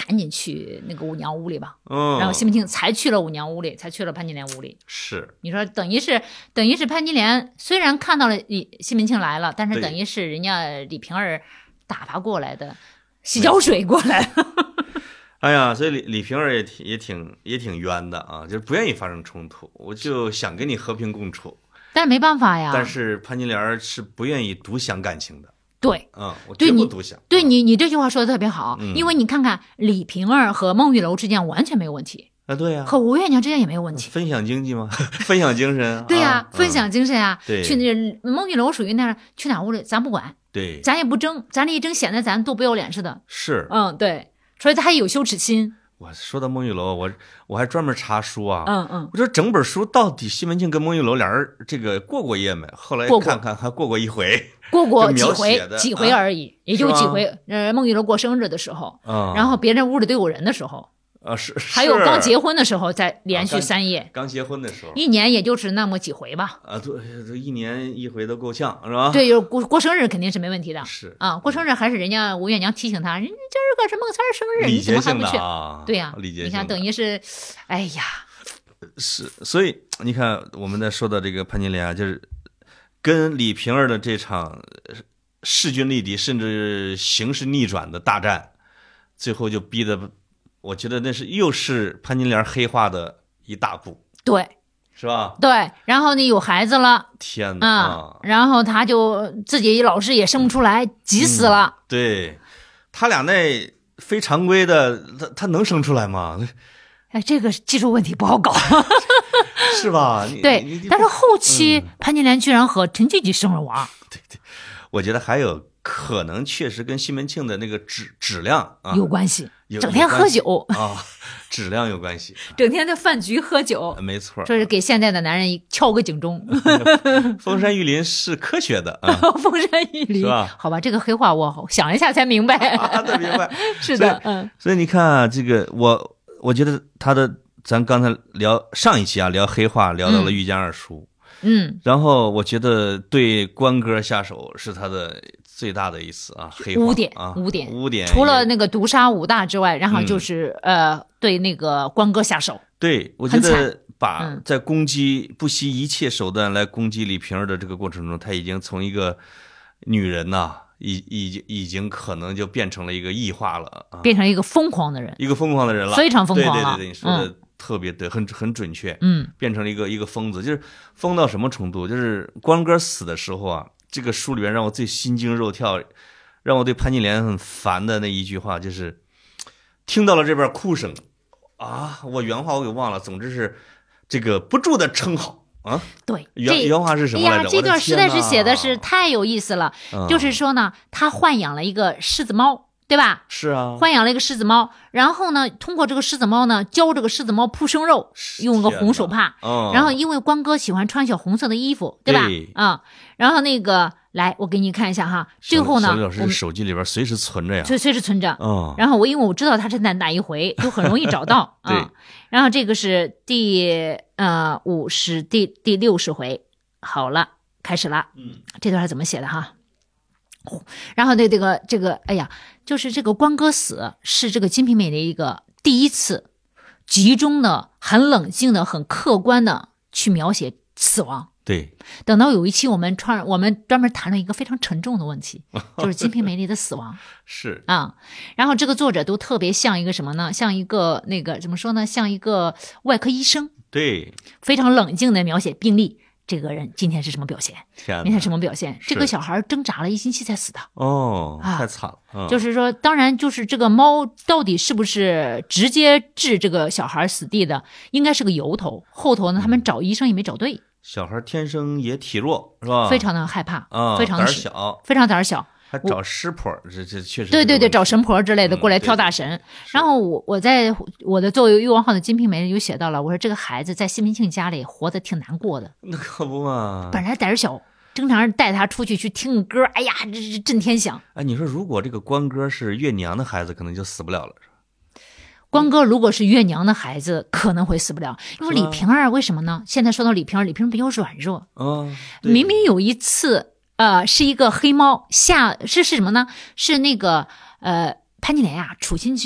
赶紧去那个舞娘屋里吧。 嗯， 然后西门庆才去了舞娘屋里，才去了潘金莲屋里。 是， 你说等于是等于是潘金莲虽然看到了李西门庆来了，但是对等于是人家李瓶儿打发过来的，洗脚水过来了。 哎呀，所以李李瓶儿也挺也挺也挺冤的啊，就是不愿意发生冲突，我就想跟你和平共处。 但是没办法呀。 但是潘金莲是不愿意独享感情的。 对， 嗯，我对你绝不独享。 对你你这句话说的特别好， 嗯因为你看看李瓶儿和孟玉楼之间完全没有问题， 啊，对呀、 和吴月娘之间也没有问题。 分享经济吗？分享精神。 对呀、 啊分享精神啊。 对去那孟玉楼属于那样，去哪屋里咱不管， 对， 咱也不争，咱这一争显得咱多不要脸似的。 是。 嗯，对，所以他还有羞耻心。 我说到孟玉楼，我我还专门查书啊。 嗯嗯， 我说整本书到底西门庆跟孟玉楼俩人这个过过夜没？后来过过看看还过过一回。 过过就描几回写的几回啊而已，也就是几回。呃，孟玉楼过生日的时候， 啊， 然后别人屋里都有人的时候， 啊是， 还有是刚结婚的时候，再连续啊刚三夜， 刚结婚的时候一年也就是那么几回吧。 啊，对，这一年一回都够呛是吧？， 对，有过过生日肯定是没问题的是啊，过生日还是人家吴月娘提醒他，人家今儿个是孟三儿生日， 礼你怎么节性的还不去？ 啊， 对呀、 礼节性的。 你看等于是，哎呀， 是，所以你看，我们在说到这个潘金莲啊，就是跟李瓶儿的这场呃势均力敌，甚至形势逆转的大战，最后就逼得，我觉得那是又是潘金莲黑化的一大步， 对是吧？ 对，然后呢有孩子了天哪！ 啊， 啊然后他就自己老是也生不出来，急死了。 对，他俩那非常规的，他他能生出来吗？ 哎，这个技术问题不好搞。 是吧？你你对你， 但是后期潘金莲居然和陈吉吉生了娃。 我觉得还有可能确实跟西门庆的那个质质量啊有关系， 有整天喝酒啊，质量有关系， 整天在饭局喝酒， 没错。 这是给现在的男人敲个警钟。 峰山玉林是科学的啊， 峰山玉林， 是吧？ 好吧，这个黑话我想一下才明白。 啊，都明白。 是的，嗯， 所以你看啊，这个我我觉得他的，咱刚才聊上一期啊，聊黑话，聊到了玉江二叔， 嗯， 然后我觉得对关哥下手是他的最大的一次啊，黑话污点啊， 污点污点。 除了那个毒杀武大之外，然后嗯就是、呃，对那个关哥下手。 对，我觉很得把嗯在攻击不惜一切手段来攻击李瓶儿的这个过程中，他已经从一个女人呐、已已经已经可能就变成了一个异化了啊， 变成一个疯狂的人。 一个疯狂的人了， 非常疯狂了对对对对，你说的特别对，很很准确。 嗯， 变成了一个一个疯子，就是疯到什么程度？就是关哥死的时候啊，这个书里边让我最心惊肉跳，让我对潘金莲很烦的那一句话，就是听到了这边哭声啊，我原话我给忘了，总之是这个不住的称好啊。 对， 原这原话是什么哎呀， 来着？ 这段实在是写的是我的天太有意思了。 哪就是说呢，他豢养了一个狮子猫，对吧？ 是啊， 豢养了一个狮子猫，然后呢，通过这个狮子猫呢，教这个狮子猫扑生肉，用个红手帕。 嗯， 然后因为关哥喜欢穿小红色的衣服，对吧？ 对啊、然后那个来，我给你看一下哈。最后呢， 小李老师我们手机里边随时存着呀。 随随时存着。 嗯， 然后我因为我知道他是在哪一回，就很容易找到啊。 对然后这个是第呃五十第第六十回，好了，开始了。 嗯， 这段是怎么写的哈？然后对这个这个，哎呀，就是这个关哥死是这个《金瓶梅》的一个第一次集中的、很冷静的、很客观的去描写死亡。 对， 等到有一期我们专我们专门谈了一个非常沉重的问题，就是《金瓶梅》里的死亡是啊。然后这个作者都特别像一个什么呢？像一个那个怎么说呢？像一个外科医生， 对， 非常冷静的描写病例。这个人今天是什么表现？ 天哪， 明天什么表现？ 是这个小孩挣扎了一星期才死的。 哦， 啊太惨了，嗯就是说，当然，就是这个猫到底是不是直接致这个小孩死地的，应该是个由头。后头呢，他们找医生也没找对， 小孩天生也体弱，是吧？ 非常的害怕， 啊，胆儿非常是小， 非常胆儿小。 还找师婆，这这确实对对对，找神神婆之类的嗯过来对对挑大神。 是然后我我在我的作为玉王号的《金瓶梅》里有写到了，我说这个孩子在西门庆家里活得挺难过的， 那可不嘛。 本来胆儿小，经常带他出去去听个歌，哎呀，这这震天响。 哎，你说如果这个关哥是月娘的孩子，可能就死不了了，是吧？ 关哥如果是月娘的孩子，可能会死不了，因为是吧李瓶儿为什么呢？现在说到李瓶儿，李瓶儿比较软弱， 啊，对明明有一次，呃，是一个黑猫下是是什么呢？是那个呃潘金莲呀、处心积虑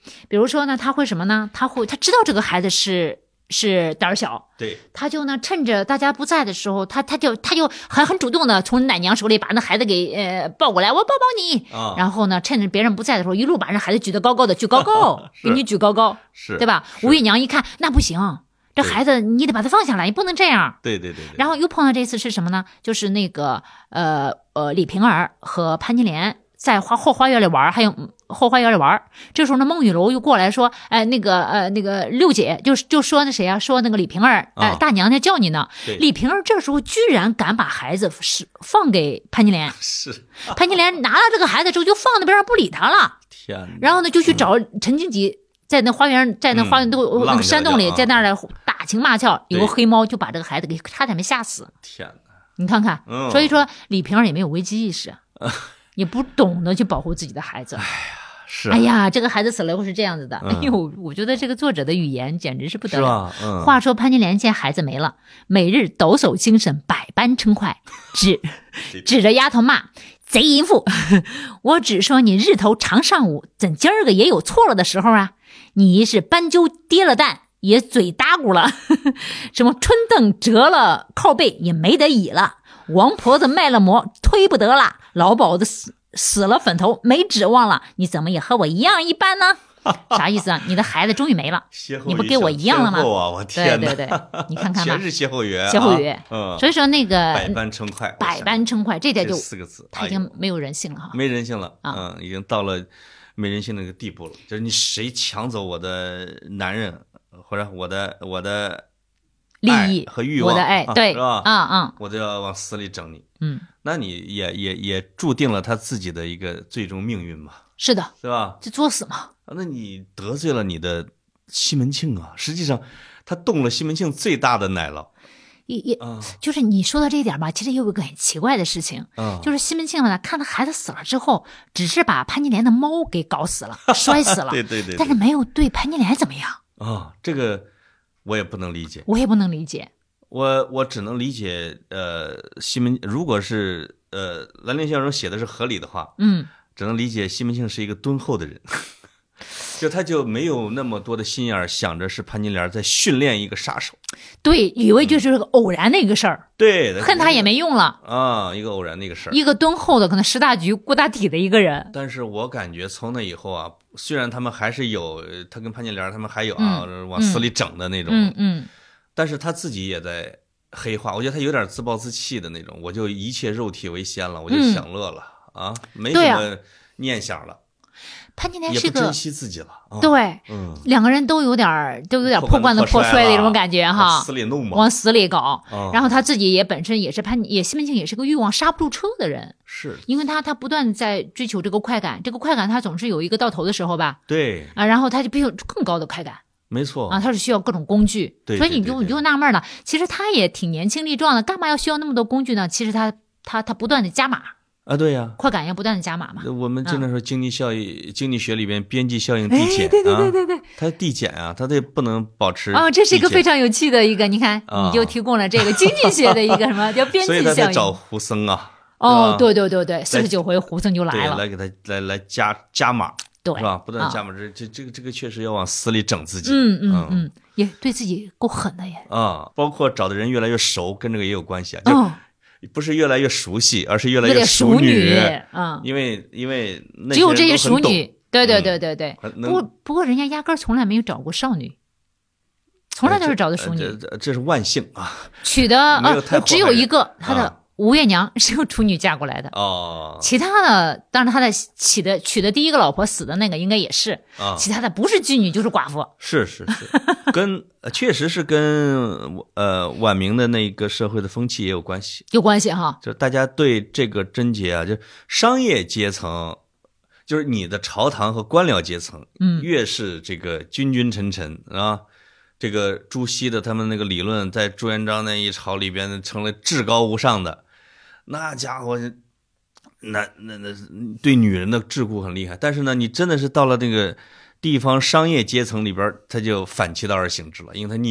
比如说呢，他会什么呢？他会他知道这个孩子是是胆儿小， 对， 他就呢趁着大家不在的时候，他他就他就很很主动的从奶娘手里把那孩子给呃抱过来，我抱抱你， 啊， 然后呢趁着别人不在的时候，一路把这孩子举得高高的，举高高， 是给你举高高， 是， 对吧？ 是吴月娘一看那不行，这孩子你得把他放下来，你不能这样。 对对对对。 然后又碰到这次是什么呢？就是那个呃呃李瓶儿和潘金莲在花后花园里玩，还有后花园里玩。这时候呢，孟玉楼又过来说，哎，那个呃那个六姐就就说那谁啊，说那个李瓶儿，哎、呃，大娘家叫你呢。 对， 李瓶儿这时候居然敢把孩子是放给潘金莲， 是潘金莲拿了这个孩子之后就放那边上不理他了。 天哪！ 然后呢就去找陈经济。在那花园，在那花园都、 嗯、 那个山洞里， 啊、 在那儿打情骂俏，有个黑猫就把这个孩子给差点没吓死。 天哪！ 你看看， 嗯、 所以说李瓶儿也没有危机意识，嗯、也不懂得去保护自己的孩子。 哎呀，是、啊。 哎呀，这个孩子死了会是这样子的。 嗯、 哎呦，我觉得这个作者的语言简直是不得了。 是吧？嗯。 话说潘金莲见孩子没了，每日抖擞精神，百般称快，指指着丫头骂。贼淫妇！我只说你日头常上午，怎今儿个也有错了的时候啊？你是斑鸠跌了蛋，也嘴搭咕了；什么春凳折了靠背，也没得倚了；王婆子卖了馍，推不得了；老鸨子死死了粉头，没指望了。你怎么也和我一样一般呢？啥意思啊？你的孩子终于没了，你不给我一样了吗？ 啊、我天对对对，你看看吧， 全是歇后语， 歇后语。 嗯， 所以说那个百般称快， 百般称快，这点就四个字， 他已经没有人性了哈， 没人性了， 啊、 嗯，已经到了没人性那个地步了。就是你谁抢走我的男人，或者我的我的利益和欲望， 我的爱， 啊、 对， 是吧？ 啊啊， 我就要往死里整你。 嗯， 那你也也也注定了他自己的一个最终命运嘛？ 是的， 对吧？ 就作死嘛。 那你得罪了你的西门庆啊！实际上，他动了西门庆最大的奶酪。 也也、 嗯、 就是你说到这一点吧，其实有一个很奇怪的事情， 嗯、 就是西门庆呢，看他孩子死了之后，只是把潘金莲的猫给搞死了，摔死了， 对, 对对对， 但是没有对潘金莲怎么样啊、哦，这个我也不能理解， 我也不能理解， 我我只能理解，呃，西门如果是呃兰陵笑中写的是合理的话， 嗯， 只能理解西门庆是一个敦厚的人。就他就没有那么多的心眼，想着是潘金莲在训练一个杀手， 对，以为就是个偶然的一个事儿、 嗯，对， 恨他也没用了啊，一个偶然的一个事儿， 一个敦厚的可能识大局、顾大体的一个人。 但是我感觉从那以后啊，虽然他们还是有他跟潘金莲，他们还有啊、嗯、往死里整的那种， 嗯嗯， 但是他自己也在黑化，我觉得他有点自暴自弃的那种，我就一切肉体为先了，我就享乐了、嗯、啊，没什么念想了。 潘金莲是个也不珍惜自己了，哦、 对， 嗯， 两个人都有点都有点破罐子破摔的一种感觉哈， 往死里弄嘛， 往死里搞。 哦、 然后他自己也本身也是潘也西门庆也是个欲望刹不住车的人， 是因为他他不断在追求这个快感，这个快感他总是有一个到头的时候吧， 对啊，然后他就必须有更高的快感。 没错啊，他是需要各种工具， 对对对对， 所以你就你就纳闷了，其实他也挺年轻力壮的，干嘛要需要那么多工具呢？其实他他他不断的加码。 啊，对呀， 快感要不断的加码嘛。 我们经常说经济效益、嗯、经济学里边边际效应递减、 哎，对对对对对， 它递减啊，它得不能保持。 哦，这是一个非常有趣的一个，你看， 哦、 你就提供了这个经济学的一个什么叫边际效应。 所以他得找胡僧啊。 哦，对对对对，四十九回胡僧就来了， 来给他来来加加码， 对， 是吧？不断加码，这这这个这个确实要往死里整自己。 嗯嗯嗯，也对自己够狠的耶。 啊，包括找的人越来越熟，跟这个也有关系啊。就、 哦不是越来越熟悉，而是越来越熟女。嗯， 因为因为只有这些熟女，对对对对对。 嗯、 不过不过人家压根儿从来没有找过少女，从来都是找的熟女。 这这, 这是万幸啊！ 娶的啊，只有一个，他的啊吴月娘是由处女嫁过来的。 哦， 其他的，当然他的娶的娶的第一个老婆死的那个应该也是。 啊， 其他的不是妓女就是寡妇。 是是是，跟确实是跟呃晚明的那个社会的风气也有关系， 有关系哈。 就大家对这个贞洁啊，就商业阶层，就是你的朝堂和官僚阶层， 嗯， 越是这个君君臣臣啊，这个朱熹的他们那个理论，在朱元璋那一朝里边成了至高无上的，那家伙，那那那对女人的桎梏很厉害。但是呢，你真的是到了那个地方商业阶层里边，他就反其道而行之了，因为他逆反了。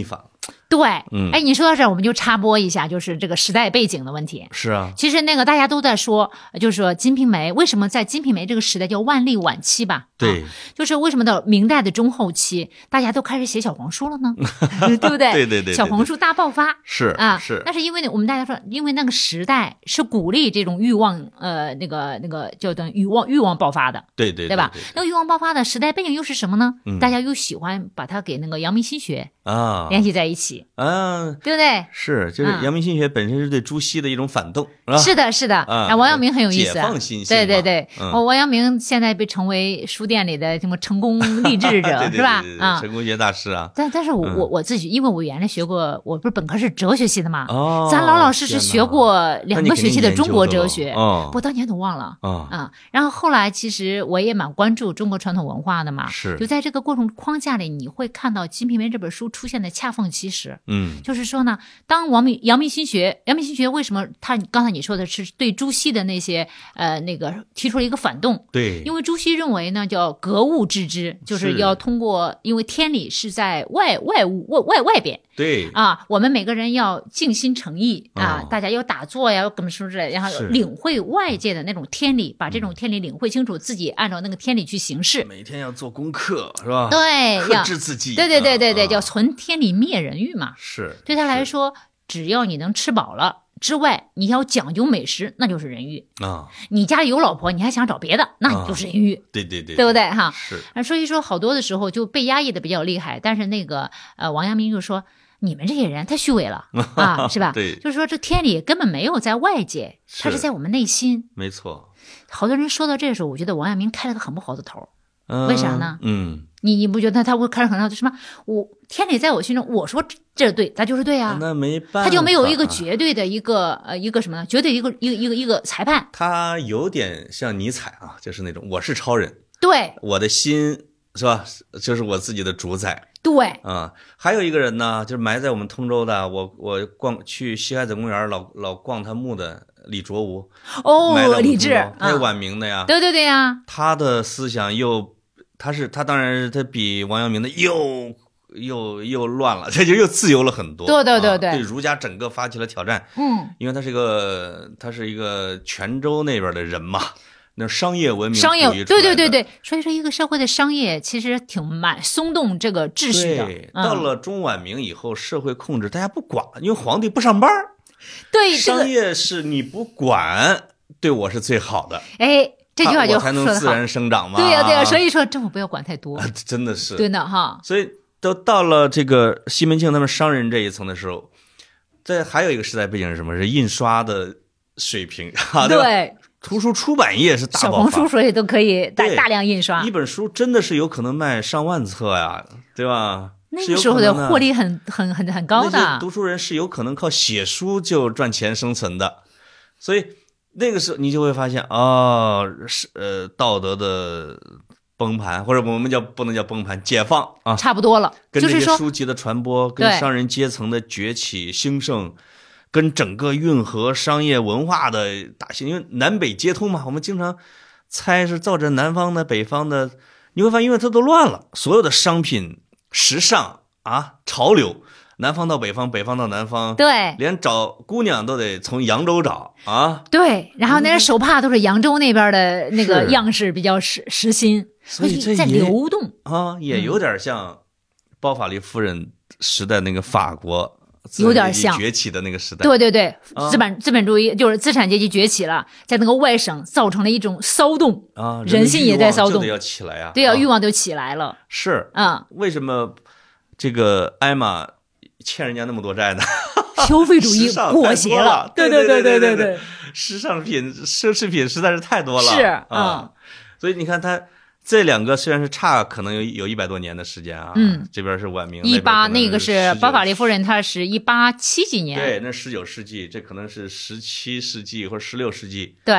对， 嗯哎，你说到这儿，我们就插播一下，就是这个时代背景的问题。 是啊， 其实那个大家都在说，就是说《金瓶梅》为什么在《金瓶梅》这个时代叫万历晚期吧？ 对， 啊，就是为什么到明代的中后期，大家都开始写小黄书了呢？对不对？ 对对对对小黄书大爆发是啊， 是， 那是因为我们大家说，因为那个时代是鼓励这种欲望，呃，那个那个叫等欲望欲望爆发的。 对对对吧？那个欲望爆发的时代背景又是什么呢？ 嗯大家又喜欢把它给那个阳明心学啊联系在一起， 啊， 对不对？ 是，就是嗯阳明心学本身是对朱熹的一种反动，是吧？ 是的，是的。 啊哎，王阳明很有意思解啊， 放心性嘛对对对， 嗯哦王阳明现在被称为书店里的什么成功励志者， 对对是吧对对？对啊。 成功学大师啊， 但但是我嗯我我自己，因为我原来学过，我不是本科是哲学系的嘛， 哦， 咱老老实实天哪学过两个学期的中国哲学， 那你肯定研究的了哦我当年都忘了。 啊， 啊，然后后来其实我也蛮关注中国传统文化的嘛， 是就在这个过程框架里，你会看到《金瓶梅》这本书出现的恰逢其时。 嗯， 就是说呢，当王明阳明心学，阳明心学为什么他刚才你说的是对朱熹的那些呃那个提出了一个反动？ 对， 因为朱熹认为呢，叫格物致知，就是是要通过，因为天理是在外外物外外外边对， 啊，我们每个人要尽心诚意啊， 哦大家要打坐呀，要怎么说之类，然后是领会外界的那种天理，把这种天理领会清楚，自己按照那个天理去行事。 每天要做功课是吧？ 对， 克要制自己， 对对对对对， 啊叫存天理灭人欲嘛。 是对他来是说，只要你能吃饱了之外，你要讲究美食，那就是人欲。 啊， 你家里有老婆，你还想找别的，那你就是人欲， 对对对， 对不对哈？ 是啊，所以说好多的时候就被压抑的比较厉害，但是那个呃王阳明就说。你们这些人太虚伪了啊，是吧？ 对就是说这天理根本没有在外界，它是是在我们内心。 没错。 好多人说到这个时候，我觉得王阳明开了个很不好的头。 嗯为啥呢嗯， 你你不觉得他会开始很好的什么？我天理在我心中，我说这这对，他就是对啊。 那没办法， 他就没有一个绝对的一个呃一个什么呢？绝对一个一个一个一个裁判。 他有点像尼采啊，就是那种我是超人， 对我的心是吧，就是我自己的主宰。 对， 啊、还有一个人呢，就是埋在我们通州的，我我逛去西海子公园老老逛他墓的李卓吾，埋在我哦，李治们通州，还有啊， 晚明的呀， 对对对呀， 他的思想又，他是他当然他比王阳明的又又又乱了，这就又自由了很多， 对对对对啊对儒家整个发起了挑战， 嗯， 因为他是一个他是一个泉州那边的人嘛，那商业文明商业哺育出来的对对对对，所以说一个社会的商业其实挺蛮松动这个秩序的对，， 嗯到了中晚明以后，社会控制大家不管，因为皇帝不上班儿， 对这个商业是你不管，对我是最好的， 哎，这句话就啊我才能说得好， 自然生长嘛。 对呀对呀，所以说政府不要管太多， 真的是， 对的哈， 所以都到了这个西门庆他们商人这一层的时候，这还有一个时代背景是什么？是印刷的水平啊，对吧？ 对， 图书出版业是大小爆发， 红书所以都可以大对大量印刷一，本书真的是有可能卖上万册呀，对吧？是有那个时候可能的获利很很很很高那些的， 读书人是有可能靠写书就赚钱生存的，所以那个时候你就会发现，哦，是呃道德的崩盘，或者我们叫不能叫崩盘，解放啊， 差不多了， 跟这就是说些书籍的传播，跟对商人阶层的崛起兴盛，跟整个运河商业文化的大兴，因为南北接通嘛，我们经常猜是造着南方的、北方的，你会发现，因为它都乱了，所有的商品、时尚啊、潮流，南方到北方，北方到南方， 对连找姑娘都得从扬州找啊， 对，然后那些手帕都是扬州那边的那个是样式比较实实心， 所以这在也流动。 啊，也有点像包法利夫人时代那个法国。 有点像崛起的那个时代， 对对对， 啊资本资本主义就是资产阶级崛起了，在那个外省造成了一种骚动， 啊， 人心也在骚动就得要起来呀， 对啊， 啊欲望就起来了。 是， 嗯， 为什么这个艾玛欠人家那么多债呢？ 消费主义时尚裹太多挟了， 对对对对对对， 时尚品、奢侈品实在是太多了， 是啊， 嗯所以你看它这两个虽然是差，可能有有一百多年的时间啊， 嗯， 这边是晚明， 一八那个是包法利利夫人，她是一八七几年， 对，那十九世纪，这可能是十七世纪或者十六世纪， 对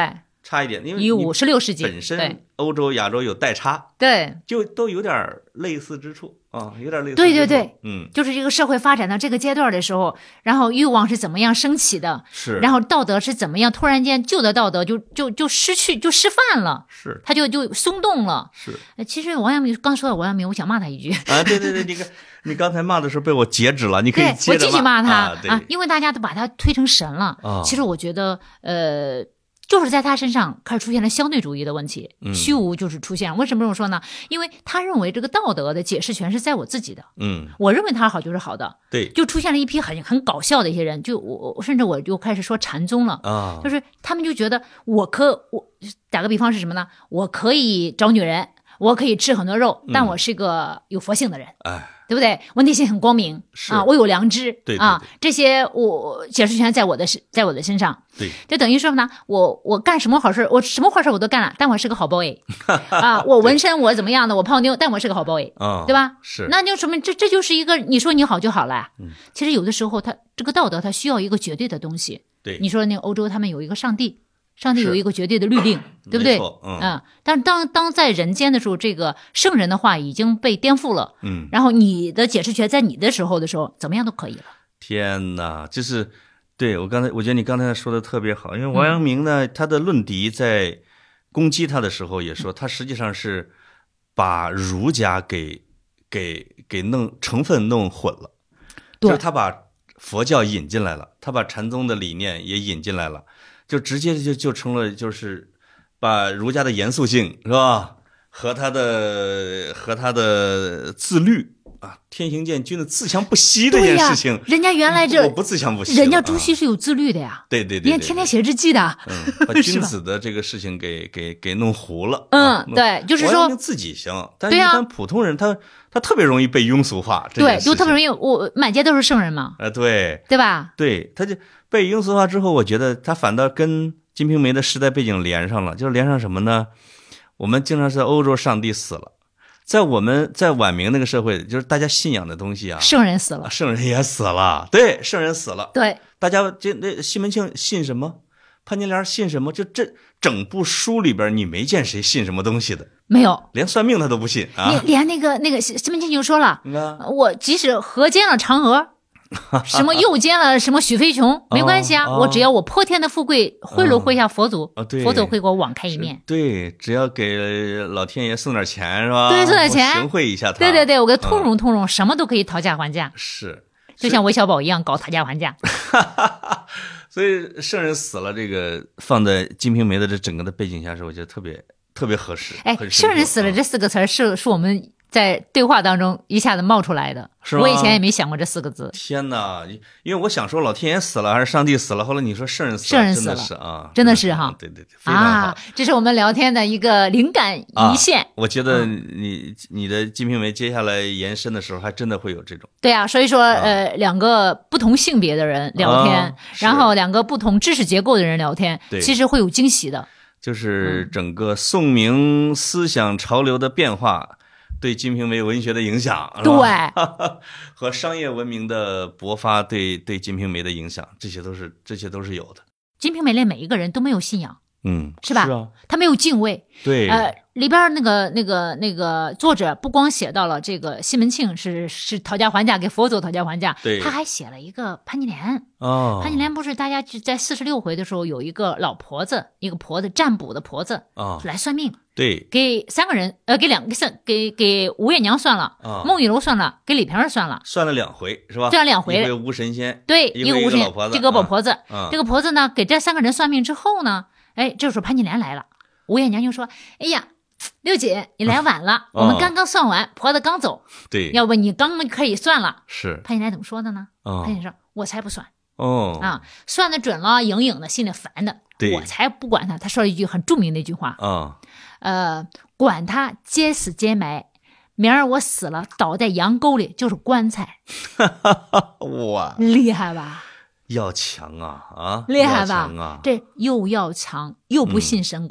差一点，因为一五十六世纪本身欧洲、亚洲有代差， 对， 就都有点类似之处啊，有点类似之处。 对对对， 嗯， 就是这个社会发展到这个阶段的时候，然后欲望是怎么样升起的， 是， 然后道德是怎么样，突然间旧的道德就就就失去就失范了， 是， 他就就松动了。 是， 其实王阳明刚说到王阳明，我想骂他一句啊，对对对，这个你刚才骂的时候被我截止了，你可以接着骂。 对，我继续骂他啊, 啊，因为大家都把他推成神了。 啊、 其实我觉得，呃。就是在他身上开始出现了相对主义的问题， 嗯、 虚无就是出现了。为什么这么说呢？因为他认为这个道德的解释权是在我自己的， 嗯， 我认为他好就是好的， 对， 就出现了一批很很搞笑的一些人，就我甚至我就开始说禅宗了啊， 就是他们就觉得我可我打个比方是什么呢？我可以找女人，我可以吃很多肉，但我是个有佛性的人， 哎、嗯。 对不对？我内心很光明啊，我有良知， 对对对啊，这些我解释权在我的身，在我的身上， 对， 就等于说呢，我我干什么好事，我什么坏事我都干了，但我是个好 boy 啊，我纹身我怎么样的，我泡妞，但我是个好 boy 啊， 对吧？ 是， 那就说明这这就是一个你说你好就好了。 嗯， 其实有的时候他这个道德他需要一个绝对的东西。 对， 你说那个欧洲他们有一个上帝。上帝有一个绝对的律令，对不对？ 嗯， 嗯，但当当在人间的时候，这个圣人的话已经被颠覆了， 嗯， 然后你的解释权在你的时候的时候，怎么样都可以了。 天哪，就是对我刚才，我觉得你刚才说的特别好，因为王阳明呢，嗯、他的论敌在攻击他的时候也说，他实际上是把儒家给给给弄成分弄混了，就是他把佛教引进来了，他把禅宗的理念也引进来了。就直接就就成了，就是把儒家的严肃性是吧，和他的和他的自律啊，天行健，君子自强不息这件事情， 人家原来这我不自强不息， 人家朱熹是有自律的呀， 啊、对对 对, 对, 对， 人家天天写日记的， 嗯，把君子的这个事情给给给弄糊了， 嗯， 啊、 对，就是说自己行，但是一般普通人他、啊、他特别容易被庸俗化， 对，就特别容易，我满街都是圣人嘛， 啊，对， 对吧？ 对，他就。被庸俗化之后，我觉得他反倒跟《金瓶梅》的时代背景连上了，就是连上什么呢？我们经常在欧洲，上帝死了，在我们在晚明那个社会，就是大家信仰的东西啊， 圣人死了， 圣人也死了，对，圣人死了， 对， 大家这那西门庆信什么？潘金莲信什么？就这整部书里边，你没见谁信什么东西的， 没有， 连算命他都不信啊， 连连那个那个西门庆就说了， 嗯、 我即使合奸了嫦娥。什么又奸了什么许飞琼没关系啊， 哦、 我只要我泼天的富贵贿赂会一下佛祖， 哦、对， 佛祖会给我网开一面。 对，只要给老天爷送点钱是吧？ 对，送点钱， 行贿一下他。 对对对，我给他通融通融，嗯、什么都可以讨价还价。 是， 就像韦小宝一样搞讨价还价。 所以圣人死了，这个放在《金瓶梅》的这整个的背景下是，我觉得特别特别合适。 哎，圣人死了这四个词是是我们。在对话当中一下子冒出来的， 是吗？ 我以前也没想过这四个字。 天哪！因为我想说老天爷死了还是上帝死了，后来你说圣人死了， 圣人死了， 真的是啊， 真的是哈， 对对对，非常好。 啊，这是我们聊天的一个灵感一线。 啊、我觉得你、嗯、你的《金瓶梅》接下来延伸的时候，还真的会有这种。 对啊，所以说、啊、呃，两个不同性别的人聊天， 啊、 然后两个不同知识结构的人聊天，其实会有惊喜的。 就是整个宋明思想潮流的变化。对《金瓶梅》文学的影响， 对， 和商业文明的勃发对对《金瓶梅》的影响，这些都是这些都是有的。《 金瓶梅》里每一个人都没有信仰， 嗯， 是吧？ 是啊， 他没有敬畏。 对， 呃，里边那个那个那个作者不光写到了这个西门庆是是讨价还价给佛祖讨价还价， 对， 他还写了一个潘金莲。 哦， 潘金莲不是大家在四十六回的时候有一个老婆子，一个婆子占卜的婆子啊、哦、 来算命。 对， 给三个人，呃，给两个算，给给吴月娘算了， 啊， 孟玉楼算了，给李瓶儿算了， 算了两回是吧？ 算了两回， 一回吴神仙， 对， 一个吴神仙，这个老婆子， 啊、 这个婆子呢，给这三个人算命之后呢，哎，这时候潘金莲来了，吴月娘就说：“哎呀，六姐，你来晚了， 啊、 我们刚刚算完，婆子刚走， 对， 要不你刚刚可以算了。” 是潘金莲怎么说的呢？ 啊、 潘金莲说：“我才不算。” 哦啊，算的准了，影影的，心里烦的，我才不管他。他说了一句很著名的一句话啊， 呃，管他皆死皆埋，明儿我死了，倒在羊沟里就是棺材。 哇， 厉害吧？ 要强啊啊， 厉害吧？ 啊， 这又要强，又不信神鬼。 嗯、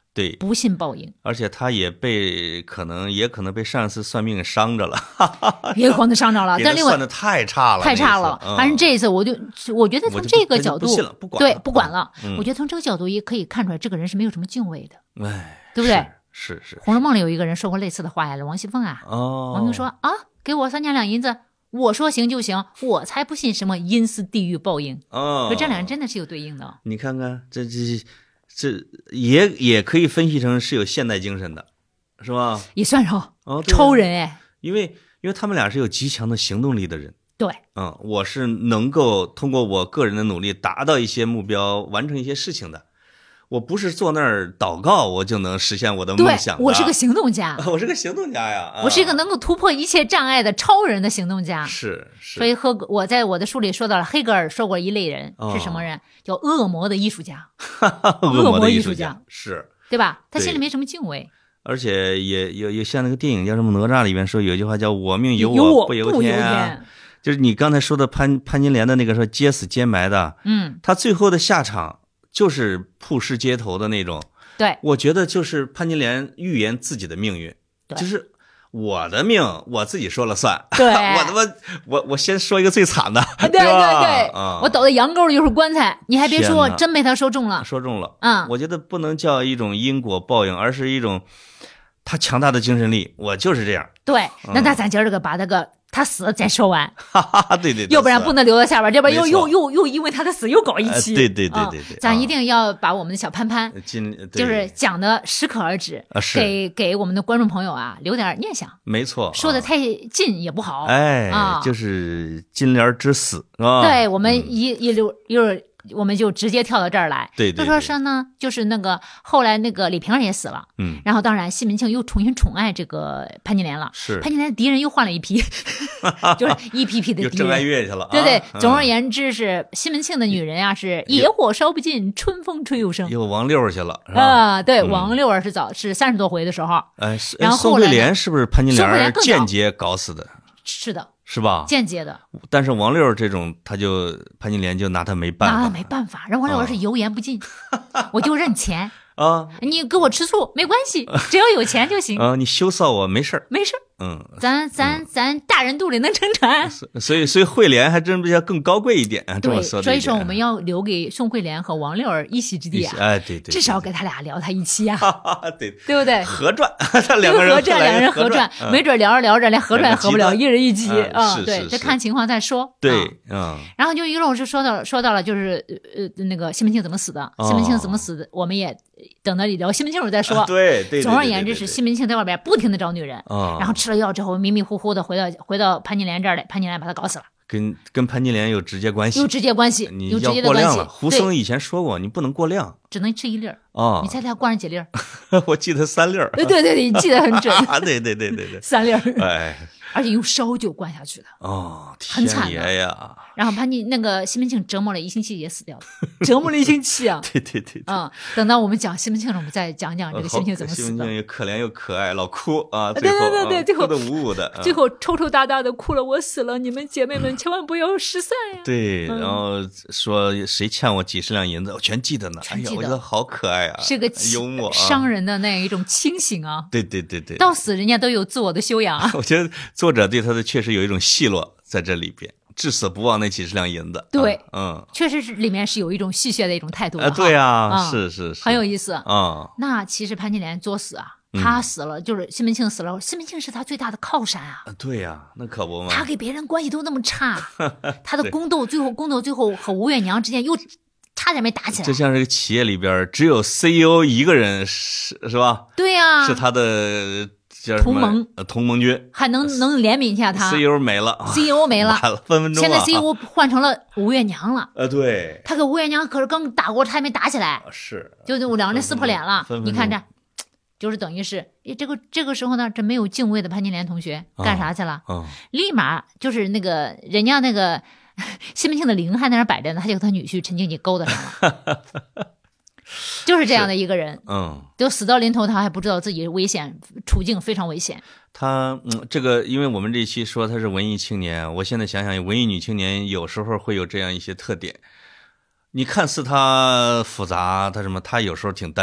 对， 不信报应， 而且他也被可能也可能被上一次算命给伤着了， 也可能伤着了。 给但另外他算的太差了， 太差了。 嗯、 反正这一次我就我觉得从这个角度， 不信了，不管对不管了、 嗯。 我觉得从这个角度也可以看出来，这个人是没有什么敬畏的， 哎， 对不对？ 是是。是 《红楼梦》里有一个人说过类似的话呀，王熙凤啊， 哦， 王熙凤说啊，给我三千两银子。我说行就行，我才不信什么阴司地狱报应。 哦， 可这两人真的是有对应的。 你看看，这这这也也可以分析成是有现代精神的，是吧？ 也算是哦， 超人哎， 因为因为他们俩是有极强的行动力的人。 对， 嗯，我是能够通过我个人的努力达到一些目标，完成一些事情的。我不是坐那儿祷告，我就能实现我的梦想的。 我是个行动家， 我是个行动家呀， 我是一个能够突破一切障碍的超人的行动家。 是是。 所以赫格，我在我的书里说到了，黑格尔说过一类人、哦、是什么人？叫恶魔的艺术家。 恶魔的艺术家是， 对吧？他心里没什么敬畏。 而且也有有像那个电影叫什么哪吒里面说有一句话叫我命由我不由天啊。就是你刚才说的潘潘金莲的那个说接死接埋的， 嗯， 他最后的下场就是曝尸街头的那种。 对， 我觉得就是潘金莲预言自己的命运，就是我的命我自己说了算。 对， 我他妈我我先说一个最惨的， 对对对， 对嗯、我抖的羊沟里就是棺材，你还别说，真被他说中了， 说中了。 嗯， 我觉得不能叫一种因果报应，而是一种他强大的精神力。我就是这样。 对，那那咱今儿这个把那个。他死了再说完， 哈哈，对对对， 要不然不能留到下边，这边又又又又因为他的死又搞一期， 呃、对对对对对、 嗯，咱一定要把我们的小潘潘，就是讲的适可而止， 啊、 给给我们的观众朋友啊留点念想， 没错， 说的太近也不好， 哎， 啊、 就是金莲之死啊， 对我们一、嗯、一溜又。我们就直接跳到这儿来， 对对对， 就说是呢，就是那个后来那个李瓶儿也死了， 嗯， 然后当然西门庆又重新宠爱这个潘金莲了， 是潘金莲的敌人又换了一批，就是一批批的敌人， 又郑爱月去了， 对对、 啊， 总而言之是西门庆的女人啊，是野火烧不尽，春风吹又生， 又王六去了， 啊，对， 嗯、 王六儿是早是三十多回的时候， 哎， 然后后来宋惠莲是不是潘金莲间接搞死的？ 是的。 是吧？ 间接的， 但是王六这种，他就潘金莲就拿他没办法， 拿他没办法。人王六是油盐不进，啊、我就认钱啊， 你给我吃醋没关系，只要有钱就行啊。你羞臊我没事儿， 没事儿。 嗯， 咱咱、嗯、咱大人肚里能撑船， 所以所以惠莲还真比较更高贵一点啊。这么说， 所以说我们要留给宋惠莲和王六儿一席之地啊。 哎，对 对, 对， 至少给他俩聊他一期啊， 对对不对？ 合传，两个人合传，两个人合传， 嗯、没准聊着聊着连合传合不了，一人一集啊、 嗯。对，这看情况再说。 对，嗯。 然后就一路是说到说到了，就是呃那个西门庆怎么死的， 哦、 西门庆怎么死的，我们也等到聊西门庆我再说。 啊、对对。 总而言之是西门庆在外边不停的找女人， 哦、 然后吃了药之后迷迷糊糊的回到回到潘金莲这儿来，潘金莲把他搞死了。 跟跟潘金莲有直接关系， 有直接关系， 你有直接的关系。 胡僧以前说过，你不能过量， 只能吃一粒儿。 哦， 你猜他灌上几粒儿？ 我记得三粒儿。 对对对，你记得很准。 啊，对对对对对， 三粒儿。 哎， 而且用烧酒灌下去的。 哦， 很惨的呀。 然后潘金那个西门庆折磨了一星期也死掉了，折磨了一星期啊。 对对对。 嗯，等到我们讲西门庆了，我们再讲讲这个西门庆怎么死的。 西门庆又可怜又可爱，老哭啊， 对对对对，最后哭得呜呜的， 最后抽抽搭搭的哭了，我死了，你们姐妹们千万不要失散呀。 对，然后说谁欠我几十两银子，我全记得呢。哎呀，我觉得好可爱啊， 是个幽默伤人的那一种清醒啊。 对对对对， 到死人家都有自我的修养啊。 我觉得作者对他的确实有一种戏落在这里边。至死不忘那几十两银子， 对， 嗯， 确实是里面是有一种戏谑的一种态度的， 啊，对呀， 嗯、 是是是， 很有意思啊。 那其实潘金莲作死啊，他死了，就是西门庆死了，西门庆是他最大的靠山啊。 对呀，那可不嘛。 他给别人关系都那么差，他的宫斗最后宫斗最后和吴月娘之间又差点没打起来。 就像这个企业里边只有 C E O 一个人是是吧？ 对呀， 是他的。 同盟呃，同盟军还能能怜悯一下他 ，C E O 没了 ，C E O 没了， 完了，分分钟、啊、 现在 C E O 换成了吴月娘了。 呃，对， 他跟吴月娘可是刚打过，他还没打起来， 是， 就两人撕破脸了。 分分你看这，就是等于是，这个这个时候呢，这没有敬畏的潘金莲同学干啥去了？ 哦哦、 立马就是那个人家那个西门庆的铃还在那摆着呢，他就和他女婿陈经济勾搭上了。就是这样的一个人， 嗯， 就死到临头，他还不知道自己危险，处境非常危险。 他，嗯，这个，因为我们这一期说他是文艺青年，我现在想想，文艺女青年有时候会有这样一些特点。你看似他复杂，他什么？他有时候挺单纯，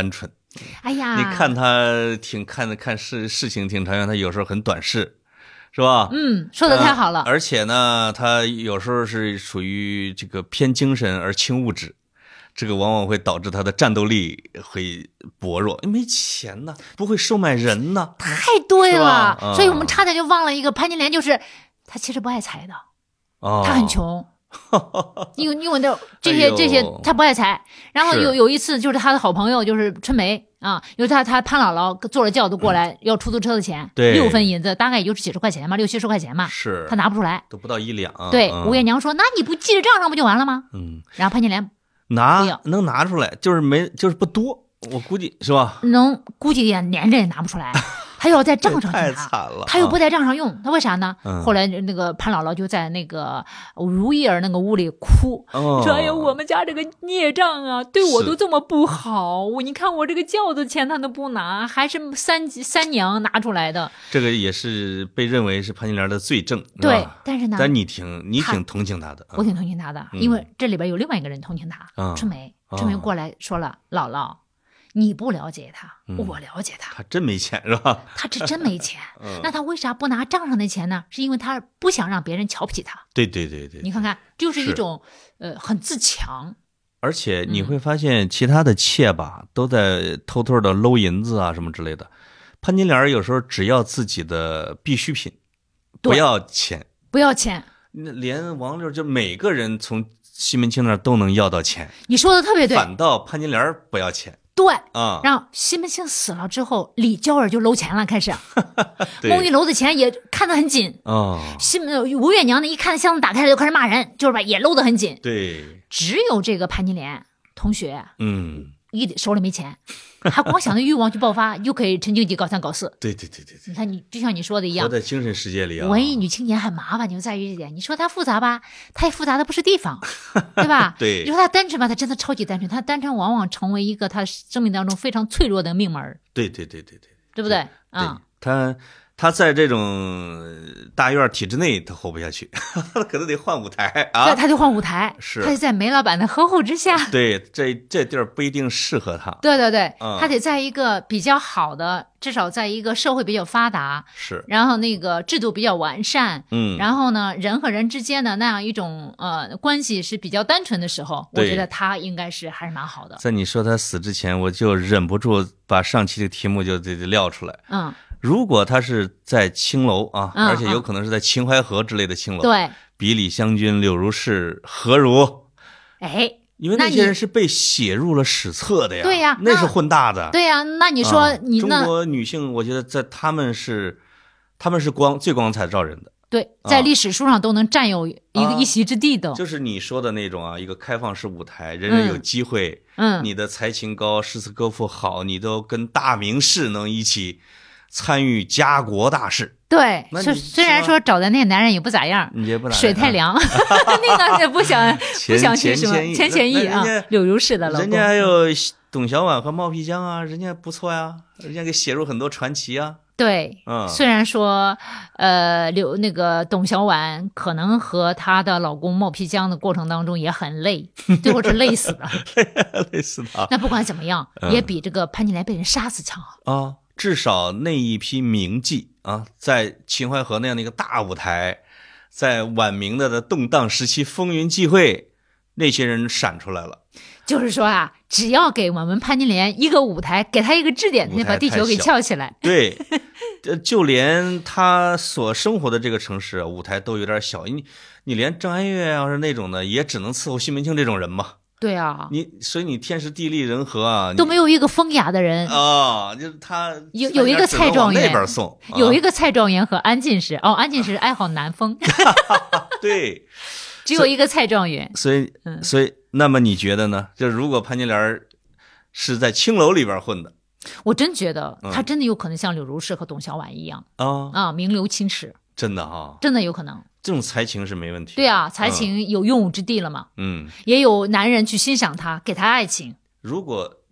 哎呀， 你看他挺看看事事情挺长远，他有时候很短视，是吧？ 嗯，说的太好了、 呃。而且呢，他有时候是属于这个偏精神而轻物质，这个往往会导致他的战斗力会薄弱，没钱呢，不会收买人呢。 太对了、 嗯、 所以我们差点就忘了一个潘金莲，就是他其实不爱财的， 哦、 他很穷。因为因为的这些、哎、这些他不爱财，然后有有一次就是他的好朋友就是春梅啊，因为他他潘姥姥坐了轿子过来、嗯、要出租车的钱， 对， 六分银子大概也就是几十块钱嘛，六七十块钱嘛， 是他拿不出来， 都不到一两。 对， 嗯、 吴月娘说：“那你不记着账上不就完了吗？” 嗯， 然后潘金莲拿能拿出来，就是没就是不多，我估计是吧？ 能估计也连着也拿不出来。他要在账上去拿， 太惨了， 他又不在账上用，他为啥呢？ 嗯、 后来那个潘姥姥就在那个如意儿那个屋里哭， 哦、 说：“哎呀，我们家这个孽障啊，对我都这么不好，我你看我这个轿子钱他都不拿，还是三三娘拿出来的。” 这个也是被认为是潘金莲的罪证。 对，但是呢， 但你挺你挺同情他的， 我挺同情他的， 嗯、 因为这里边有另外一个人同情他， 嗯、 春梅，春梅过来说了：“哦、姥姥。”你不了解他， 嗯、 我了解他。 他真没钱是吧？ 他这真没钱、 嗯， 那他为啥不拿账上的钱呢？是因为他不想让别人瞧不起他。 对对对对， 你看看，就是一种呃很自强。 而且你会发现，其他的妾吧、嗯、都在偷偷的搂银子啊什么之类的。潘金莲有时候只要自己的必需品，不要钱， 不要钱。 那连王六就每个人从西门庆那儿都能要到钱。 你说的特别对。 反倒潘金莲不要钱。 对啊， 然后西门庆死了之后，李娇儿就搂钱了，开始孟玉楼的钱也看得很紧哦。 西门吴月娘呢，一看箱子打开了就开始骂人，就是吧，也搂得很紧。 对， 只有这个潘金莲同学， 嗯， 一手里没钱，还光想着欲望去爆发，又可以陈经济搞三搞四。 对对对对对， 你看你就像你说的一样， 活在精神世界里啊。 文艺女青年很麻烦，就在于这点。你说她复杂吧，她也复杂的不是地方，对吧？ 对。 你说她单纯吧，她真的超级单纯，她单纯往往成为一个她生命当中非常脆弱的命门。 对对对对对， 对不对？啊、 嗯，她她在这种大院体制内，她活不下去，她可能得换舞台啊。 对，她得换舞台， 是， 她得在梅老板的呵护之下。 对，这这地儿不一定适合她。 对对对， 嗯、 她得在一个比较好的，至少在一个社会比较发达， 是， 然后那个制度比较完善， 嗯， 然后呢，人和人之间的那样一种呃关系是比较单纯的时候，我觉得她应该是还是蛮好的。 在你说她死之前，我就忍不住把上期的题目就得撂出来。 嗯。 如果他是在青楼啊、 嗯， 而且有可能是在秦淮河之类的青楼， 对， 比李香君、柳如是何如？ 哎， 因为那些人是被写入了史册的呀， 对呀， 那是混大的。 对呀，那你说你那、 啊、中国女性，我觉得在他们是他们是光最光彩照人的， 对，在历史书上都能占有一个、啊、一席之地的。 就是你说的那种啊，一个开放式舞台，人人有机会， 嗯， 你的才情高，诗词歌赋好，你都跟大名士能一起参与家国大事。 对，虽虽然说找的那个男人也不咋样， 也不咋样水太凉，那个是不想不想去什么钱钱意啊，柳如是的老公。 人家还有董小宛和冒辟疆啊，人家不错呀，人家给写入很多传奇啊。 对， 嗯， 虽然说，呃，柳那个董小宛可能和她的老公冒辟疆的过程当中也很累，最后是累死了， 累死他。 那不管怎么样，嗯、也比这个潘金莲被人杀死强啊。至少那一批名妓啊，在秦淮河那样的一个大舞台，在晚明的的动荡时期风云际会，那些人闪出来了。 就是说啊，只要给我们潘金莲一个舞台，给她一个支点，她就把地球给翘起来。 对，就连她所生活的这个城市舞台都有点小，你你连郑哀月要是那种的，也只能伺候西门庆这种人嘛。 对啊， 你所以你天时地利人和啊， 都没有一个风雅的人啊、哦，就是他有有一个蔡状元那边送， 啊、有一个蔡状元和安进士哦，安进士爱好南风， 对， 只有一个蔡状元， 所以、嗯、所以那么你觉得呢？就如果潘金莲是在青楼里边混的， 我真觉得他真的有可能像柳如是和董小宛一样啊、 嗯、 啊，名留青史， 真的哈， 真的有可能。 这种才情是没问题。 对啊，才情有用武之地了嘛。 嗯， 也有男人去欣赏他，给他爱情。 如果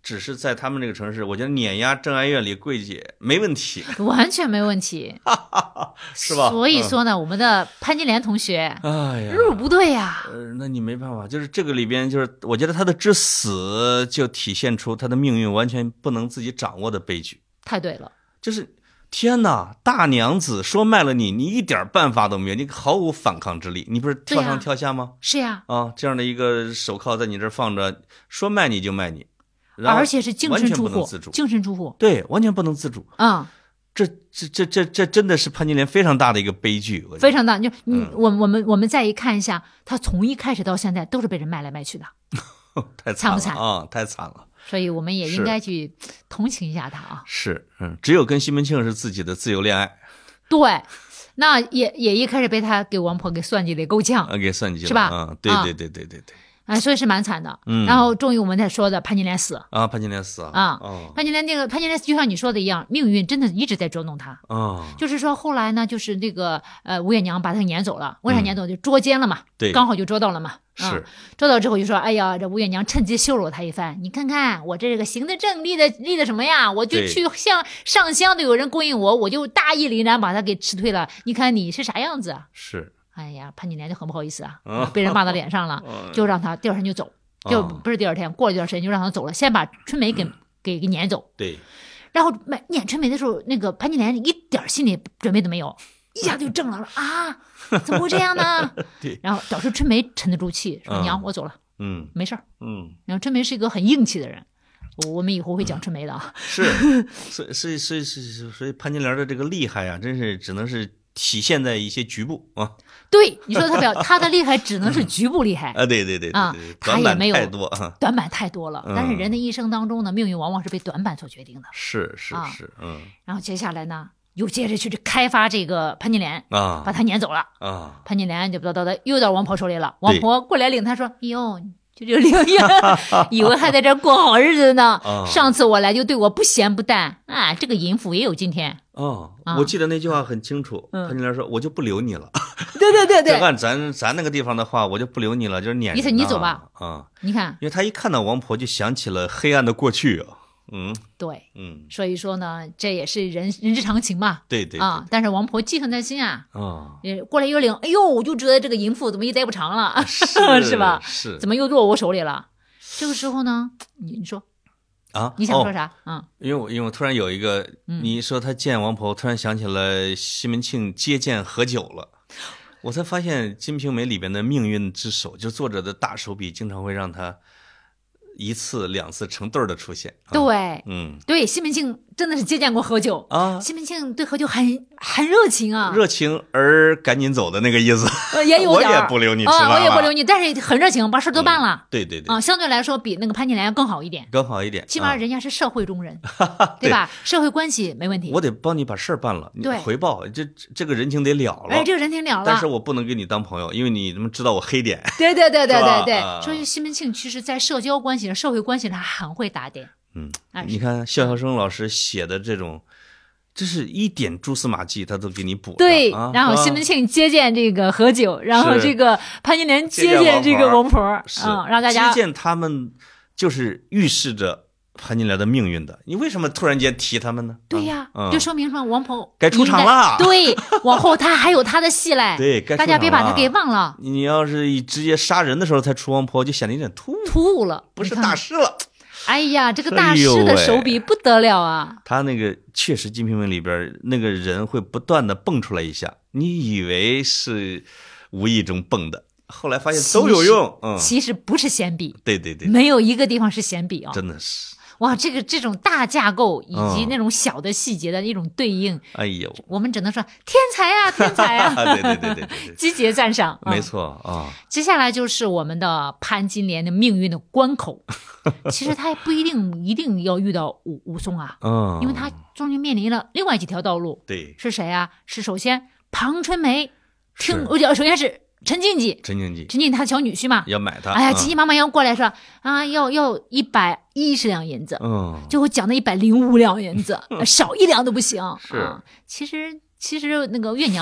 只是在他们这个城市，我觉得碾压郑爱院里桂姐没问题， 完全没问题， 是吧？ 所以说呢，嗯、我们的潘金莲同学， 哎呀， 路不对呀、 呃，那你没办法，就是这个里边，就是我觉得他的之死就体现出他的命运完全不能自己掌握的悲剧。 太对了， 就是天哪，大娘子说卖了你，你一点办法都没有，你毫无反抗之力，你不是跳上跳下吗？ 是呀， 啊，这样的一个手铐在你这儿放着，说卖你就卖你，然后而且是净身出户，净身出户， 对，完全不能自主。 嗯。 这这这这这真的是潘金莲非常大的一个悲剧， 非常大。就你、 嗯、 我我们我们再一看一下，他从一开始到现在都是被人卖来卖去的， 太惨不惨啊？太惨了。 所以我们也应该去同情一下他啊。 是，嗯，只有跟西门庆是自己的自由恋爱。 对，那也也一开始被他给王婆给算计的够呛， 啊，给算计了， 是吧？ 嗯，对对对对对对。 哎，所以是蛮惨的。 嗯， 然后终于我们才说的潘金莲死啊，潘金莲死啊， 啊， 哦、 潘金莲那个潘金莲就像你说的一样，命运真的一直在捉弄他。啊、 哦， 就是说后来呢，就是那个呃吴月娘把他撵走了，为啥撵走？就捉奸了嘛， 对， 刚好就捉到了嘛。 是、 嗯，捉到之后就说，哎呀，这吴月娘趁机羞辱他一番。你看看我这个行得正，立的立的什么呀？我就去向上香都有人勾引我，我就大义凛然把他给辞退了。你看你是啥样子啊？ 是， 哎呀，潘金莲就很不好意思啊， 哦、 被人骂到脸上了，就让他第二天就走。就不是第二天，过了一段时间就让他走了，先把春梅给给给撵走。 对， 然后撵春梅的时候，那个潘金莲一点心理准备都没有，一下就怔了，说啊，怎么会这样呢？然后导致春梅沉得住气，说、嗯、娘，我走了， 嗯， 没事儿， 嗯。 然后春梅是一个很硬气的人，我们以后会讲春梅的啊。 是，所以所以所以所以潘金莲的这个厉害啊，真是只能是体现在一些局部啊。 对，你说他表他的厉害只能是局部厉害啊，对对对啊，他也没有太多， 短板太多了。 嗯、 但是人的一生当中呢，命运往往是被短板所决定的。 是是啊是，嗯。 然后接下来呢，又接着去开发这个潘金莲啊， 把他撵走了啊。 潘金莲就不叨叨的又到王婆手里了，王婆过来领他说：“哟。”就这领呀，以为还在这过好日子呢。 啊、 上次我来就对我不咸不淡啊，这个淫妇也有今天。 哦， 啊、 我记得那句话很清楚， 嗯、 潘金莲说：“我就不留你了。” 对对对对， 按咱咱那个地方的话，我就不留你了，就是撵。 意思你走吧。 啊， 你看， 因为他一看到王婆，就想起了黑暗的过去啊。嗯， 对， 嗯， 所以说呢，这也是人人之常情嘛。 对 对, 对啊，但是王婆记恨在心啊。 啊， 过来一领，哎呦，我就知道这个淫妇怎么一待不长了， 是是吧？ 是， 怎么又落我手里了？这个时候呢，你你说啊， 你想说啥？ 嗯、 哦， 因为我因为我突然有一个， 嗯、 你说他见王婆，我突然想起了西门庆接见何九了，我才发现《金瓶梅》里边的命运之手，就作者的大手笔，经常会让他一次两次成对儿的出现。 对， 嗯， 对，西门庆真的是接见过何九啊， 西门庆对何九很很热情啊， 热情而赶紧走的那个意思， 呃、也有点， 我也不留你吃饭了、 啊，我也不留你，但是很热情，把事都办了。 嗯、对对对， 啊，相对来说比那个潘金莲更好一点， 更好一点， 起码人家是社会中人，啊、对吧？社会关系没问题。 我得帮你把事儿办了， 对， 回报这这个人情得了了， 哎，这个人情了了， 但是我不能跟你当朋友，因为你他妈知道我黑点。 对对对对对对， 啊、 所以西门庆其实在社交关系上、社会关系上很会打点。 嗯，你看肖晓生老师写的这种，这是一点蛛丝马迹他都给你补。 对， 啊、 然后西门庆接见这个何九，然后这个潘金莲接见这个王婆，嗯，让大家接见他们，就是预示着潘金莲的命运的。你为什么突然间提他们呢？ 对呀， 嗯、 就说明说王婆该出场了。 对，往后他还有他的戏嘞。 对，该出场了， 大家别把他给忘了。 你要是以直接杀人的时候才出王婆，就显得有点突兀， 突兀了， 不是大师了。 哎呀，这个大师的手笔不得了啊！ 他那个确实《金瓶梅》里边那个人会不断的蹦出来一下，你以为是无意中蹦的，后来发现都有用。嗯， 其实不是闲笔， 对对对， 没有一个地方是闲笔啊， 真的是。 哇，这个这种大架构以及那种小的细节的一种对应， 哎呦， 我们只能说天才啊，天才啊！ 对对对对对， 积极赞赏， 没错啊。 接下来就是我们的潘金莲的命运的关口，其实他也不一定一定要遇到武武松啊， 嗯， 因为他中间面临了另外几条道路。 对， 是谁啊？是首先庞春梅，听我讲，首先是。陈静姬， 陈静姬， 陈静姬她的小女婿嘛， 要买他， 哎呀，急急忙忙要过来说啊，要要一百一十两银子， 嗯， 就会讲到一百零五两银子，少一两都不行。 是、 啊，其实其实那个月娘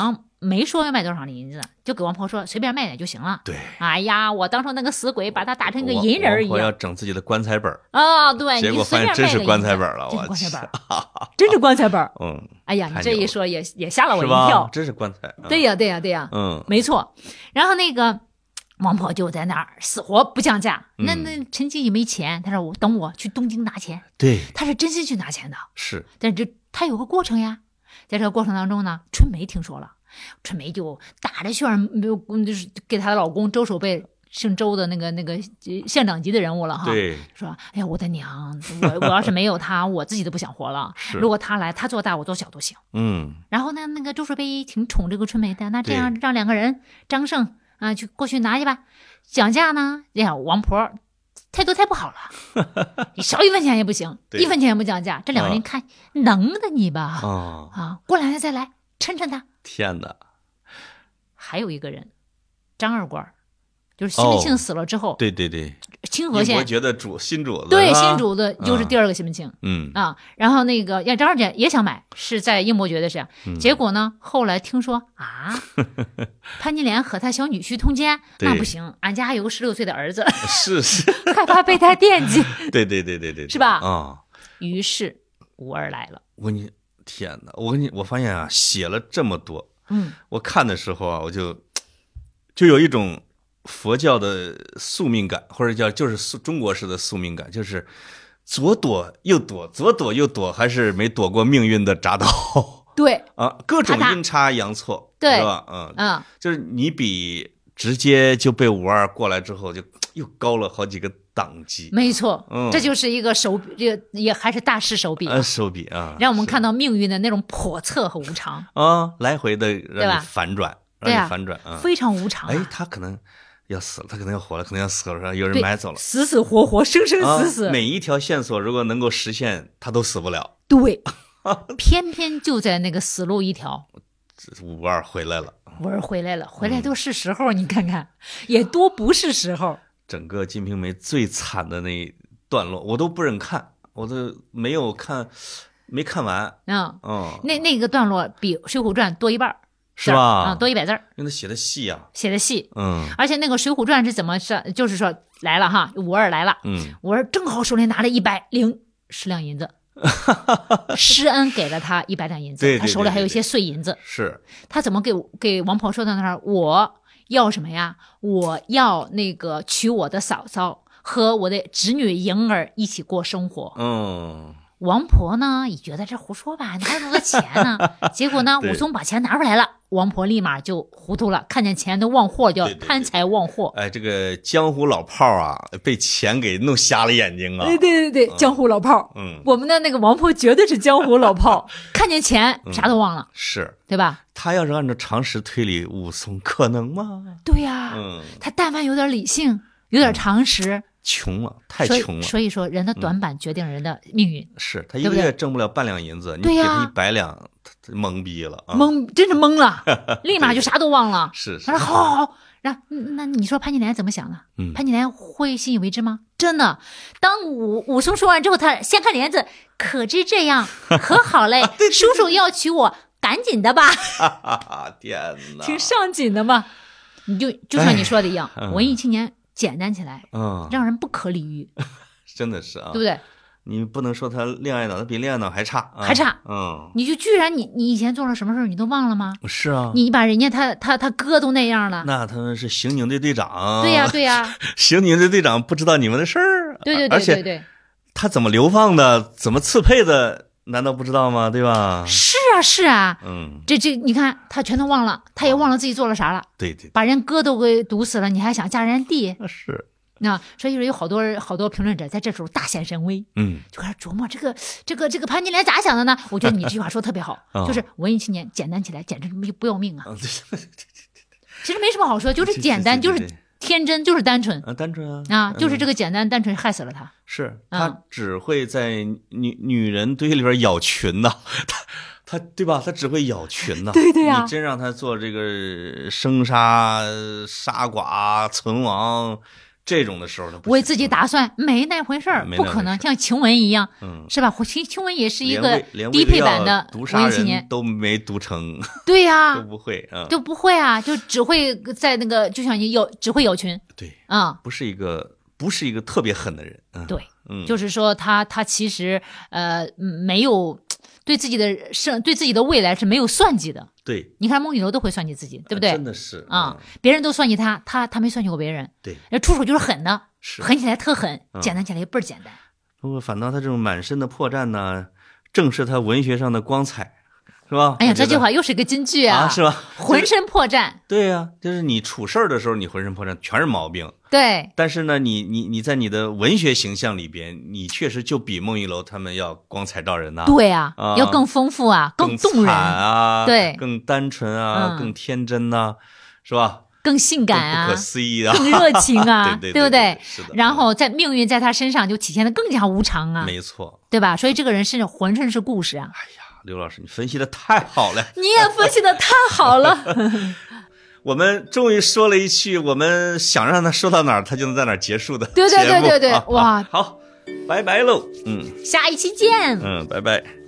没说要卖多少银子，就给王婆说随便卖点就行了。 对， 哎呀，我当初那个死鬼把他打成个银人一样。 我要整自己的棺材本啊、哦，对， 结果发现真是棺材本了， 真是棺材本，真是棺材本。 嗯， 哎呀，你这一说也也吓了我一跳， 真是棺材。 嗯、对呀，对呀，对呀， 嗯， 没错。然后那个王婆就在那儿死活不降价。 嗯、 那那陈庆也没钱，他说我等我去东京拿钱。 对， 他是真心去拿钱的。 是， 但是这他有个过程呀，在这个过程当中呢，春梅听说了。春梅就打着旋儿，就是给她的老公周守备，姓周的那个那个县长级的人物了哈。 对， 说哎呀，我的娘，我我要是没有他，我自己都不想活了。如果他来，他做大，我做小都行。 嗯。 然后呢，那个周守备挺宠这个春梅的，那这样让两个人张胜啊去过去拿去吧。讲价呢，哎呀，王婆态度太不好了，你少一分钱也不行，一分钱也不讲价。这两个人看、啊、能的你吧？ 哦、 啊，过两天再来抻抻他。 天哪！ 还有一个人，张二官，就是西门庆死了之后， 哦、对对对， 清河县我觉得主新主子， 对新主子就是第二个西门庆， 嗯啊，然后那个呀，张二姐也想买，是在英伯爵的事，嗯、结果呢，后来听说啊，潘金莲和他小女婿通奸，那不行，俺家还有个十六岁的儿子， 是是， 害怕被他惦记， 对对对对对， 是吧？ 啊、哦， 于是五儿来了， 我跟你。天哪！我跟你，我发现啊，写了这么多， 嗯， 我看的时候啊，我就就有一种佛教的宿命感，或者叫就是中国式的宿命感，就是左躲右躲，左躲右躲，还是没躲过命运的铡刀。 对啊，各种阴差阳错， 对， 是吧？嗯嗯， 就是你比直接就被五二过来之后，就又高了好几个档级。 没错， 嗯， 这就是一个手笔，这个也还是大师手笔、啊呃，手笔啊， 让我们看到命运的那种叵测和无常啊，来回的让你反转， 对让你反转， 啊，非常无常、啊。 哎，他可能要死了，他可能要活了，可能要死了，有人买走了， 死死活活，生生死死、 啊。每一条线索如果能够实现，他都死不了。 对，偏偏就在那个死路一条。 五二回来了， 五二回来了，回来都是时候，嗯、你看看，也多不是时候。 整个《金瓶梅》最惨的那一段落，我都不忍看，我都没有看，没看完。 嗯， 哦， 那那个段落比《水浒传》多一半， 是吧？ 啊、嗯，多一百字儿， 因为他写的细啊， 写的细。 嗯， 而且那个《水浒传》是怎么是，就是说来了哈，五二来了， 嗯， 五二正好手里拿了一百零十两银子。施恩给了他一百两银子， 对对对对对， 他手里还有一些碎银子。 是他怎么给给王婆说到那儿？我要什么呀？我要那个娶我的嫂嫂和我的侄女莹儿一起过生活。 嗯， 王婆呢也觉得这胡说吧，哪有那么多钱呢？结果呢，武松把钱拿出来了，王婆立马就糊涂了，看见钱都忘货，叫贪财忘货。 哎，这个江湖老炮啊，被钱给弄瞎了眼睛啊！ 对对对对，嗯、江湖老炮。 嗯， 我们的那个王婆绝对是江湖老炮，看见钱啥都忘了， 嗯、是对吧？ 他要是按照常识推理，武松可能吗？ 对呀、啊， 嗯， 他但凡有点理性，有点常识。 嗯穷了，太穷了。 所以说，人的短板决定人的命运。 嗯、是他一个月挣不了半两银子， 对你给他一百两，他懵逼了，啊、 懵，真是懵了，立马就啥都忘了。 是是。 他说：“好好好。”然后，那你说潘金莲怎么想的？ 嗯， 潘金莲会信以为之吗？真的，当武武松说完之后，他掀开帘子，可知这样可好嘞？叔叔要娶我，赶紧的吧！ 天哪， 挺上紧的嘛。你就就像你说的一样， 嗯、 文艺青年。简单起来， 嗯， 让人不可理喻， 真的是啊， 对不对？ 你不能说他恋爱脑，他比恋爱脑还差，啊、 还差， 嗯， 你就居然你你以前做了什么事你都忘了吗？ 是啊， 你把人家他他他哥都那样了， 那他们是刑警队队长， 对呀、啊、对呀、啊， 刑警队队长不知道你们的事儿， 对对对对对， 他怎么流放的，怎么刺配的，难道不知道吗？对吧？ 是啊是啊， 嗯， 这这你看他全都忘了，他也忘了自己做了啥了， 对 对, 对， 把人哥都给毒死了，你还想嫁人弟？ 是。 那所以说有好多好多评论者在这时候大显神威， 嗯， 就开始琢磨这个这个这个潘金莲咋想的呢？我觉得你这句话说特别好， 哦、 就是文艺青年简单起来简直不要命啊！ 哦、对对对对其实没什么好说，就是简单， 对对对对就是天真，就是单纯啊，单纯啊啊，就是这个简单单纯害死了他。 是他只会在女女人堆里边咬群呐，他。他对吧？他只会咬群呐、啊， 对对呀、 啊。你真让他做这个生杀、杀剐、存亡， 这种的时候呢， 为自己打算，没那回事儿，不可能像晴雯一样， 嗯， 是吧？晴晴雯也是一个连低配版的毒杀人都没毒成， 对呀、 啊，都不会啊， 就不会啊，就只会在那个，就像你有只会有群， 对啊、嗯， 不是一个不是一个特别狠的人，嗯、 对， 嗯， 就是说他他其实呃没有对自己的生对自己的未来是没有算计的。 对， 你看孟玉楼都会算计自己，对不对？ 啊、真的是啊、 嗯， 别人都算计他，他他没算计过别人。 对， 出手就是狠的， 是狠起来特狠， 嗯、 简单起来也倍儿简单。 不过反倒他这种满身的破绽呢，正是他文学上的光彩，是吧？ 哎呀，这句话又是个金句啊， 啊是吧？ 浑身破绽。 对呀、啊，就是你处事儿的时候，你浑身破绽全是毛病。 对， 但是呢，你你你在你的文学形象里边，你确实就比孟玉楼他们要光彩照人呐、啊。 对啊， 啊要更丰富啊， 更动人啊， 对， 更单纯啊， 嗯、 更天真呐、啊，是吧？ 更性感啊， 更不可思议啊， 更热情啊， 对对对对不对？ 是的。 然后在命运在他身上就体现的更加无常啊， 没错， 对吧？所以这个人是浑身是故事啊。 哎呀，刘老师，你分析的太好了， 你也分析的太好了。 我们终于说了一句我们想让他说到哪儿，他就能在哪儿结束的对对对对对， 啊、 哇， 好，拜拜喽，嗯， 下一期见， 嗯，拜拜。